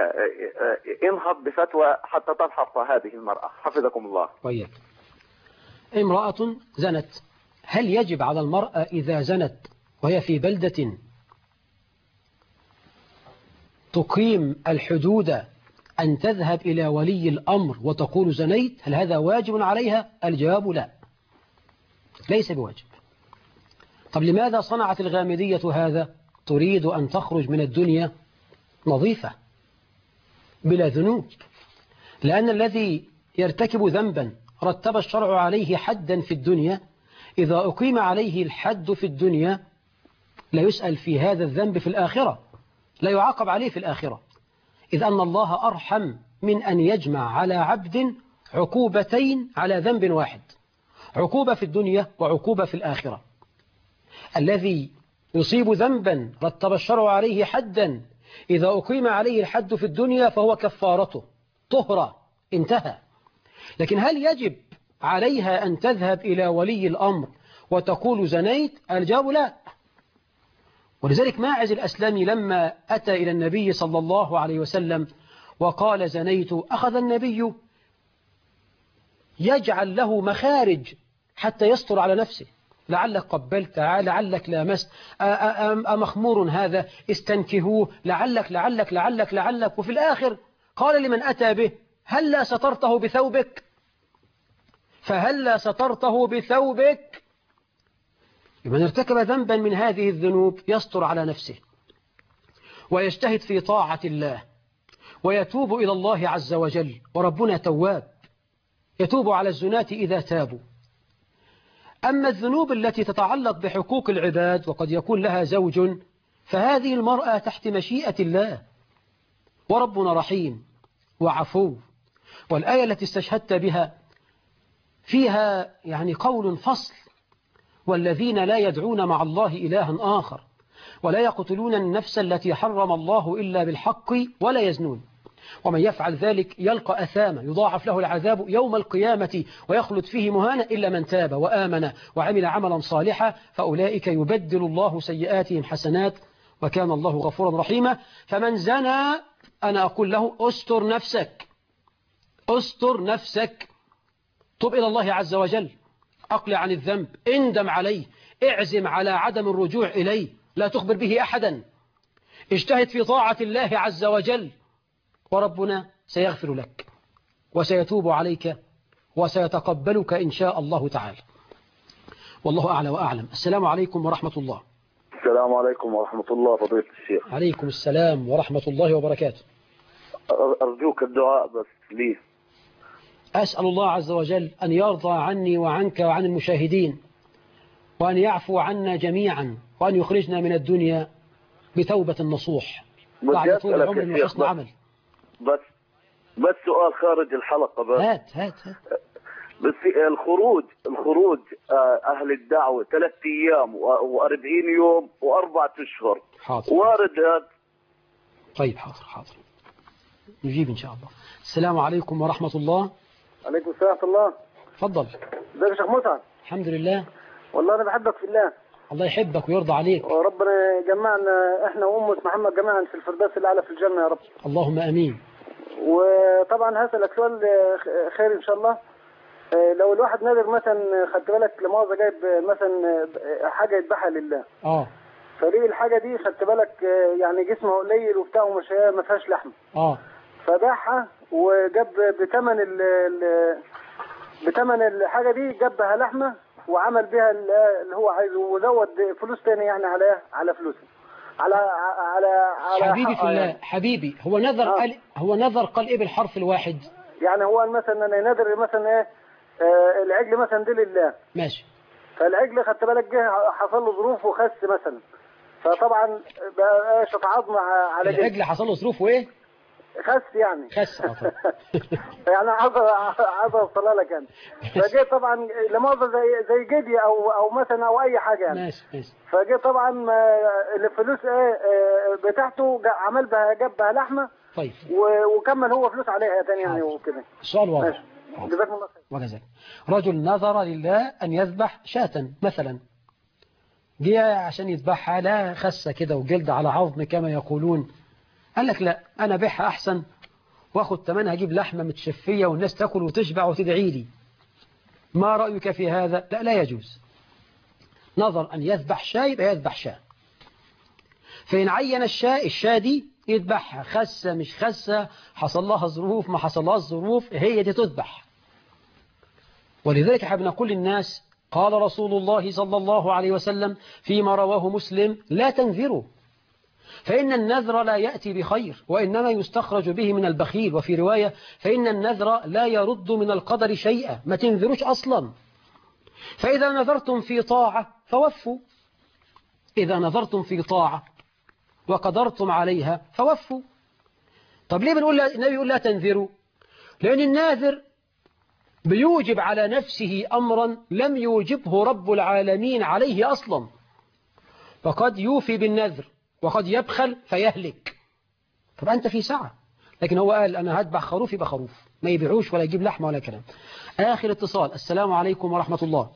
انهض بفتوى حتى تلحق هذه المرأة، حفظكم الله. طيب، امرأة زنت، هل يجب على المرأة إذا زنت وهي في بلدة تقيم الحدود أن تذهب إلى ولي الأمر وتقول زنيت؟ هل هذا واجب عليها؟ الجواب لا، ليس بواجب. طب لماذا صنعت الغامدية هذا؟ تريد أن تخرج من الدنيا نظيفة بلا ذنوب، لأن الذي يرتكب ذنبا رتب الشرع عليه حدا في الدنيا، إذا أقيم عليه الحد في الدنيا لا يسأل في هذا الذنب في الآخرة، لا يعاقب عليه في الآخرة، إذ أن الله أرحم من أن يجمع على عبد عقوبتين على ذنب واحد، عقوبة في الدنيا وعقوبة في الآخرة. الذي يصيب ذنبا رتب الشرع عليه حدا، إذا أقيم عليه الحد في الدنيا فهو كفارته طهرة، انتهى. لكن هل يجب عليها أن تذهب إلى ولي الأمر وتقول زنيت؟ الجواب لا. ولذلك ماعز الأسلمي لما أتى إلى النبي صلى الله عليه وسلم وقال زنيت، أخذ النبي يجعل له مخارج حتى يستر على نفسه، لعلك قبلت، لعلك لامست، أمخمور هذا، استنكهوه، لعلك. وفي الآخر قال لمن أتى به: هلا سترته بثوبك؟ فهلا سترته بثوبك؟ من ارتكب ذنبا من هذه الذنوب يستر على نفسه ويجتهد في طاعة الله ويتوب إلى الله عز وجل، وربنا تواب يتوب على الزناة إذا تابوا. أما الذنوب التي تتعلق بحقوق العباد وقد يكون لها زوج، فهذه المرأة تحت مشيئة الله، وربنا رحيم وعفو. والآية التي استشهدت بها فيها يعني قول فصل: والذين لا يدعون مع الله إلها آخر ولا يقتلون النفس التي حرم الله إلا بالحق ولا يزنون ومن يفعل ذلك يلقى أثاما يضاعف له العذاب يوم القيامة ويخلد فيه مهانا إلا من تاب وآمن وعمل عملا صالحا فأولئك يبدل الله سيئاتهم حسنات وكان الله غفورا رحيما. فمن زنى أنا أقول له أستر نفسك، أستر نفسك، تب إلى الله عز وجل، أقلع عن الذنب، اندم عليه، اعزم على عدم الرجوع إليه، لا تخبر به أحدا، اجتهد في طاعة الله عز وجل، وربنا سيغفر لك وسيتوب عليك وسيتقبلك إن شاء الله تعالى. والله أعلى وأعلم. السلام عليكم ورحمة الله. السلام عليكم ورحمة الله فضيلة الشيخ. عليكم السلام ورحمة الله وبركاته. أرجوك الدعاء بس لي. أسأل الله عز وجل أن يرضى عني وعنك وعن المشاهدين وأن يعفو عنا جميعا وأن يخرجنا من الدنيا بتوبة نصوح بعد طول عمر وحسن عمل. بس سؤال خارج الحلقة بس. هات بس الخروج أهل الدعوة 3 أيام و40 يوم و4 أشهر. حاضر. وارد هذا. طيب حاضر نجيب إن شاء الله. السلام عليكم ورحمة الله. عليكم السلام ورحمة الله. تفضل. ازيك يا شيخ مسعد؟ الحمد لله. والله أنا بحبك في الله. الله يحبك ويرضى عليك. وربنا يجمعنا احنا وأمة محمد جميعا في الفردوس الأعلى في الجنة يا رب. اللهم آمين. وطبعا هسألك سؤال خير إن شاء الله. لو الواحد نادر مثلا خدت بالك لمؤاخذة جايب مثلا حاجة يذبحها لله. فليه الحاجة دي خدت بالك يعني جسمه قليل وبتاع ومش ما فيهاش لحم. فباعها وجاب بثمن الحاجة دي جابها لحمة وعمل بها اللي هو عايزه وزود فلوس تاني يعني على فلوسه على حبيبي في الله. حبيبي هو نذر قال ايه بالحرف الواحد؟ يعني هو مثلا انا نادر مثلا ايه العجل مثلا دي لله ماشي. فالعجل خدت بالك جه حصل له ظروف وخس مثلا فطبعا بقى شط عظم على العجل حصل له ظروف وايه؟ خس يعني خس يعني عايز اوصلها لك يعني. فجه طبعا لمؤاخذه زي جدي او مثلا او اي حاجه يعني. ماشي. فجه طبعا الفلوس بتاعته جاب بها لحمه. طيب. وكمل هو فلوس عليها تاني يعني وكده. السؤال واضح. جزاكم الله خير. وجزاك. رجل نذر لله ان يذبح شاة مثلا، جه عشان يذبحها لا خسه كده وجلد على عظم كما يقولون، قال لك لا أنا بيعها أحسن وأخذ ثمنها أجيب لحمة متشفية والناس تأكل وتشبع وتدعي لي. ما رأيك في هذا؟ لا يجوز. نظر أن يذبح شاة يبقى يذبح شاة. فإن عين الشاة دي يذبحها خسة مش خسة، حصل لها ظروف ما حصل لها ظروف، هي دي تذبح. ولذلك احنا بنقول للناس قال رسول الله صلى الله عليه وسلم فيما رواه مسلم لا تنذروا فإن النذر لا يأتي بخير وإنما يستخرج به من البخيل. وفي رواية فإن النذر لا يرد من القدر شيئا، ما تنذروش أصلا. فإذا نذرتم في طاعة فوفوا، إذا نذرتم في طاعة وقدرتم عليها فوفوا. طب ليه بنقول النبي يقول لا تنذروا؟ لأن الناذر بيوجب على نفسه أمرا لم يوجبه رب العالمين عليه أصلا، فقد يوفي بالنذر وقد يبخل فيهلك. طب أنت في ساعة، لكن هو قال أنا هذبح خروف يبقى خروف، ما يبيعوش ولا يجيب لحمة ولا كلام. آخر اتصال. السلام عليكم ورحمة الله.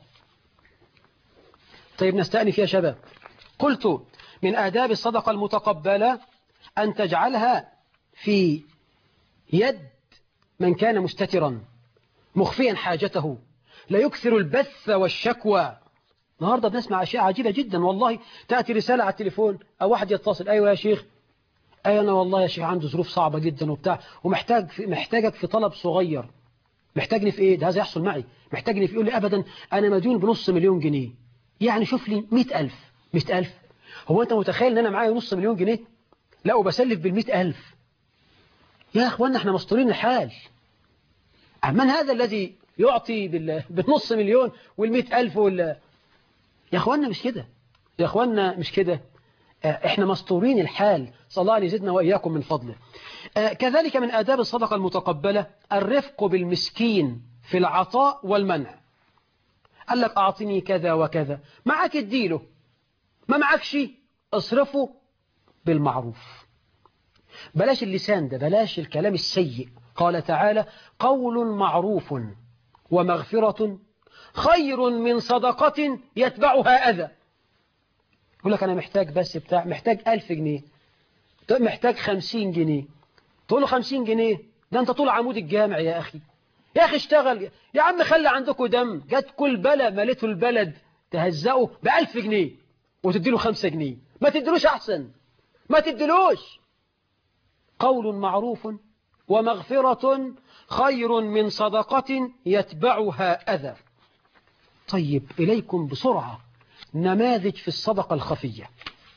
طيب نستأنف يا شباب. قلت من آداب الصدقة المتقبلة أن تجعلها في يد من كان مستترا مخفيا حاجته، لا يكثر البث والشكوى. النهاردة بنسمع أشياء عجيبة جدا والله. تأتي رسالة على التليفون أو واحد يتصل، أيوة يا شيخ، أيوة أنا والله يا شيخ عنده ظروف صعبة جدا وبتاع محتاجك في طلب صغير. محتاجني في إيه؟ ده هذا يحصل معي. محتاجني في، يقول لي أبدا أنا مديون ب500,000 جنيه. يعني شوف لي 100,000. 100,000 هو أنت متخيل أن أنا معايا نص مليون جنيه؟ لا وبسلف بال100,000. يا أخوانا احنا مستورين الحال. من هذا الذي يعطي بالنص مليون وال100,000 يا أخوانا مش كده، يا أخوانا مش كده. احنا مستورين الحال. صلى الله عليه يزدنا وإياكم من فضله. كذلك من آداب الصدقة المتقبلة الرفق بالمسكين في العطاء والمنع. قال لك أعطني كذا وكذا، معك اديله، ما معكش اصرفه بالمعروف. بلاش اللسان ده، بلاش الكلام السيء. قال تعالى قول معروف ومغفرة خير من صدقة يتبعها أذى. يقول لك أنا محتاج بس محتاج 1000 جنيه، محتاج 50 جنيه. تقول له 50 جنيه ده أنت طول عمود الجامع يا أخي. يا أخي اشتغل يا عم، خلي عندكم دم. جت كل بلد ملته البلد تهزقه ب1000 جنيه وتديله 5 جنيه. ما تديلوش أحسن، ما تديلوش. قول معروف ومغفرة خير من صدقة يتبعها أذى. طيب إليكم بسرعة نماذج في الصدقة الخفية.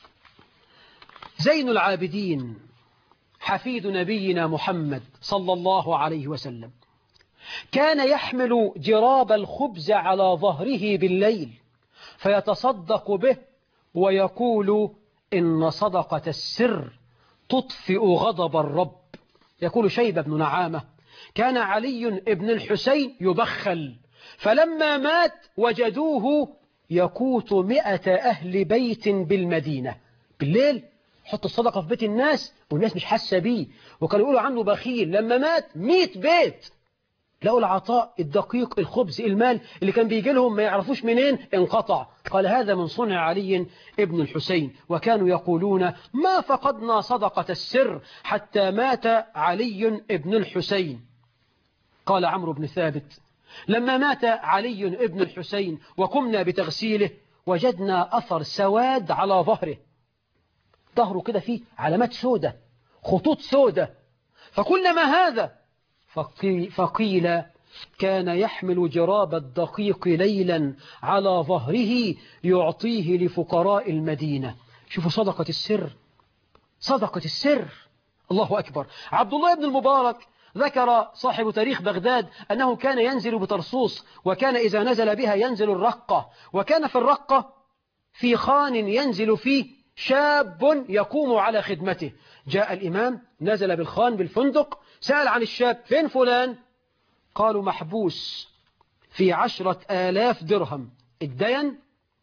زين العابدين حفيد نبينا محمد صلى الله عليه وسلم كان يحمل جراب الخبز على ظهره بالليل فيتصدق به ويقول إن صدقة السر تطفئ غضب الرب. يقول شيبة بن نعامة كان علي بن الحسين يبخل، فلما مات وجدوه يقوت 100 أهل بيت بالمدينة. بالليل حط الصدقة في بيت الناس والناس مش حاسة بيه، وكانوا يقولوا عنه بخيل. لما مات 100 بيت لقوا العطاء، الدقيق، الخبز، المال اللي كان بيجي لهم ما يعرفوش منين انقطع. قال هذا من صنع علي ابن الحسين. وكانوا يقولون ما فقدنا صدقة السر حتى مات علي ابن الحسين. قال عمرو بن ثابت لما مات علي ابن الحسين وقمنا بتغسيله وجدنا أثر سواد على ظهره، ظهره كده فيه علامات سودة، خطوط سودة. فقلنا ما هذا؟ فقيل كان يحمل جراب الدقيق ليلا على ظهره يعطيه لفقراء المدينة. شوفوا صدقة السر، صدقة السر. الله أكبر. عبد الله بن المبارك ذكر صاحب تاريخ بغداد أنه كان ينزل بطرسوس، وكان إذا نزل بها ينزل الرقة، وكان في الرقة في خان ينزل فيه شاب يقوم على خدمته. جاء الإمام نزل بالخان بالفندق، سأل عن الشاب فين فلان؟ قالوا محبوس في 10,000 درهم. الدين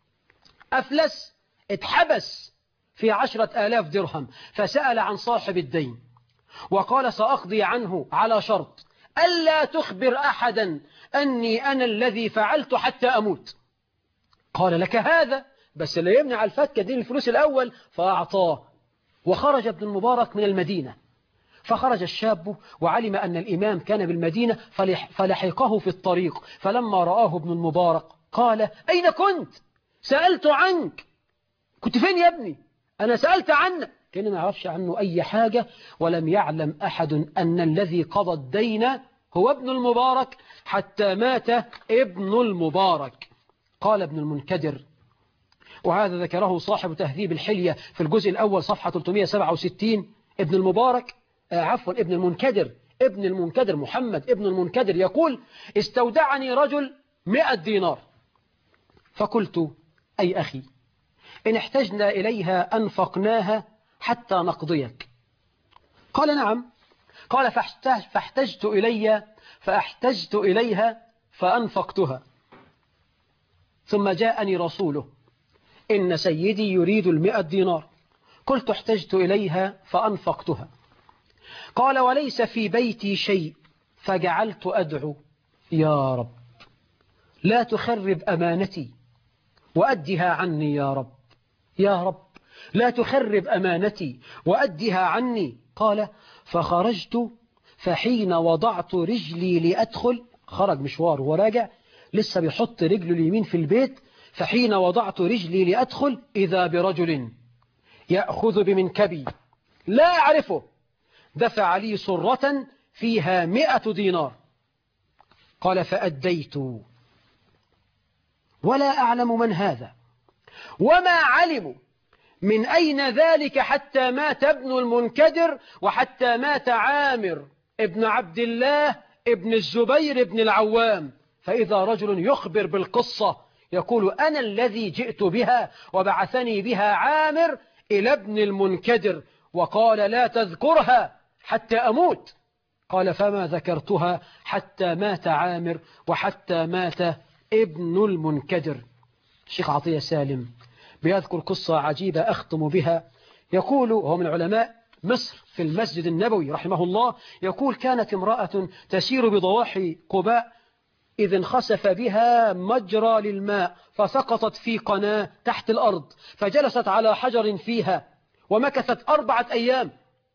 أفلس، اتحبس في 10,000 درهم. فسأل عن صاحب الدين وقال سأقضي عنه على شرط ألا تخبر أحدا أني أنا الذي فعلت حتى أموت. قال لك هذا، بس اللي يمنع الفتكة دي الفلوس الأول. فأعطاه وخرج ابن المبارك من المدينة. فخرج الشاب وعلم أن الإمام كان بالمدينة فلحقه في الطريق. فلما رآه ابن المبارك قال أين كنت؟ سألت عنك. كنت فين يا ابني؟ أنا سألت عنك. كان ما يعرفش عنه أي حاجة، ولم يعلم أحد أن الذي قضى الدين هو ابن المبارك حتى مات ابن المبارك. قال ابن المنكدر، وهذا ذكره صاحب تهذيب الحلية في الجزء الأول صفحة 367، ابن المبارك ابن المنكدر محمد ابن المنكدر يقول استودعني رجل 100 دينار، فقلت أي أخي إن احتجنا إليها أنفقناها حتى نقضيك. قال نعم. قال فاحتجت إليها فأنفقتها، ثم جاءني رسوله إن سيدي يريد 100 دينار. قلت احتجت إليها فأنفقتها. قال وليس في بيتي شيء، فجعلت أدعو يا رب لا تخرب أمانتي وأدها عني يا رب، يا رب لا تخرب أمانتي وأدها عني. قال فخرجت فحين وضعت رجلي لأدخل، خرج مشوار وراجع لسه بيحط رجله اليمين في البيت، فحين وضعت رجلي لأدخل إذا برجل يأخذ بمنكبي لا أعرفه دفع لي صرة فيها 100 دينار. قال فأديت ولا أعلم من هذا، وما علموا من أين ذلك حتى مات ابن المنكدر وحتى مات عامر ابن عبد الله ابن الزبير ابن العوام. فإذا رجل يخبر بالقصة يقول أنا الذي جئت بها وبعثني بها عامر إلى ابن المنكدر وقال لا تذكرها حتى أموت. قال فما ذكرتها حتى مات عامر وحتى مات ابن المنكدر. الشيخ عطية سالم بيذكر قصة عجيبة أختم بها. يقول هو من علماء مصر في المسجد النبوي رحمه الله، يقول كانت امرأة تسير بضواحي قباء إذ انخسف بها مجرى للماء فسقطت في قناة تحت الأرض، فجلست على حجر فيها ومكثت 4 أيام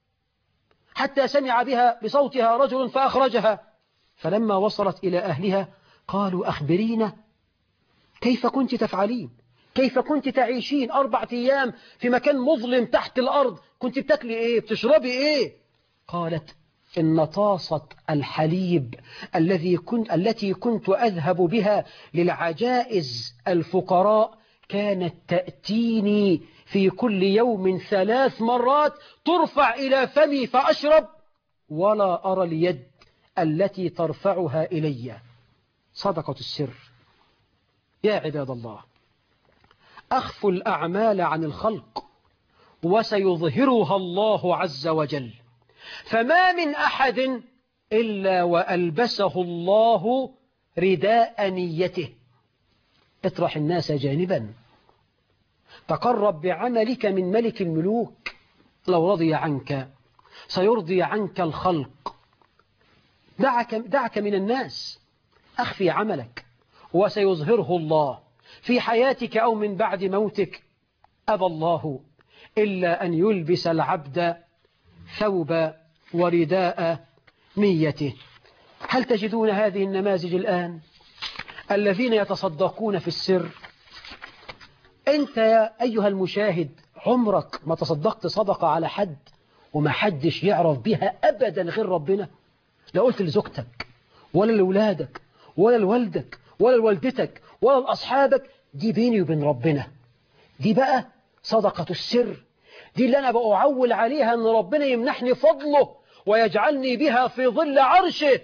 حتى سمع بها بصوتها رجل فأخرجها. فلما وصلت إلى أهلها قالوا أخبرينا كيف كنت تفعلين، كيف كنت تعيشين 4 أيام في مكان مظلم تحت الأرض، كنت بتاكلي إيه، بتشربي إيه؟ قالت إن طاسة الحليب التي كنت أذهب بها للعجائز الفقراء كانت تأتيني في كل يوم 3 مرات ترفع إلى فمي فأشرب ولا أرى اليد التي ترفعها إلي. صدقة السر. يا عباد الله، أخفوا الأعمال عن الخلق وسيظهرها الله عز وجل، فما من أحد إلا وألبسه الله رداء نيته. اطرح الناس جانبا، تقرب بعملك من ملك الملوك، لو رضي عنك سيرضي عنك الخلق. دعك من الناس، أخفي عملك وسيظهره الله في حياتك أو من بعد موتك. أبى الله إلا أن يلبس العبد ثوب ورداء نيته. هل تجدون هذه النماذج الآن؟ الذين يتصدقون في السر. أنت يا أيها المشاهد عمرك ما تصدقت صدقة على حد وما حدش يعرف بها أبدا غير ربنا؟ لا قلت لزوجتك ولا لأولادك ولا لوالدك ولا لوالدتك ولا لأصحابك، دي بيني وبين ربنا. دي بقى صدقة السر، دي اللي أنا بأعول عليها أن ربنا يمنحني فضله ويجعلني بها في ظل عرشه.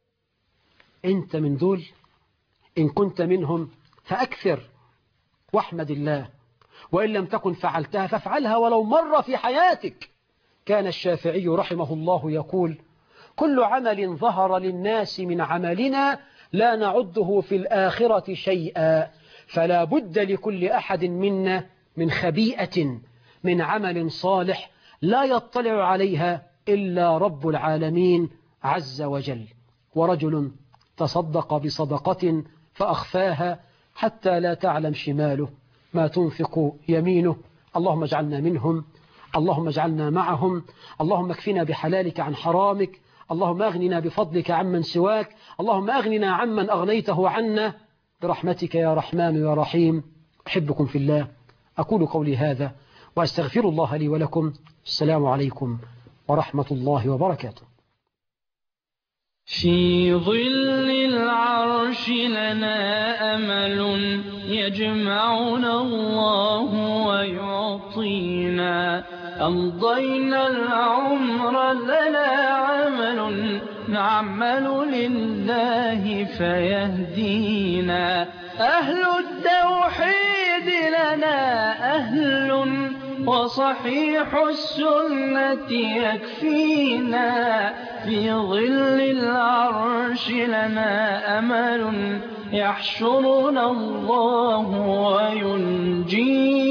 أنت من دول؟ إن كنت منهم فأكثر واحمد الله، وإن لم تكن فعلتها فافعلها ولو مرة في حياتك. كان الشافعي رحمه الله يقول كل عمل ظهر للناس من عملنا لا نعده في الآخرة شيئا، فلا بد لكل أحد منا من خبيئة من عمل صالح لا يطلع عليها إلا رب العالمين عز وجل. ورجل تصدق بصدقة فأخفاها حتى لا تعلم شماله ما تنفق يمينه. اللهم اجعلنا منهم، اللهم اجعلنا معهم، اللهم اكفنا بحلالك عن حرامك، اللهم أغننا بفضلك عمن سواك، اللهم أغننا عمن أغنيته عنا برحمتك يا رحمن يا رحيم. أحبكم في الله، أقول قولي هذا وأستغفر الله لي ولكم. السلام عليكم ورحمة الله وبركاته. في ظل العرش لنا أمل يجمعنا الله ويعطينا، أمضينا العمر لنا عمل نعمل لله فيهدينا، أهل التوحيد لنا أهل وصحيح السنة يكفينا، في ظل العرش لنا أمل يحشرنا الله وينجينا.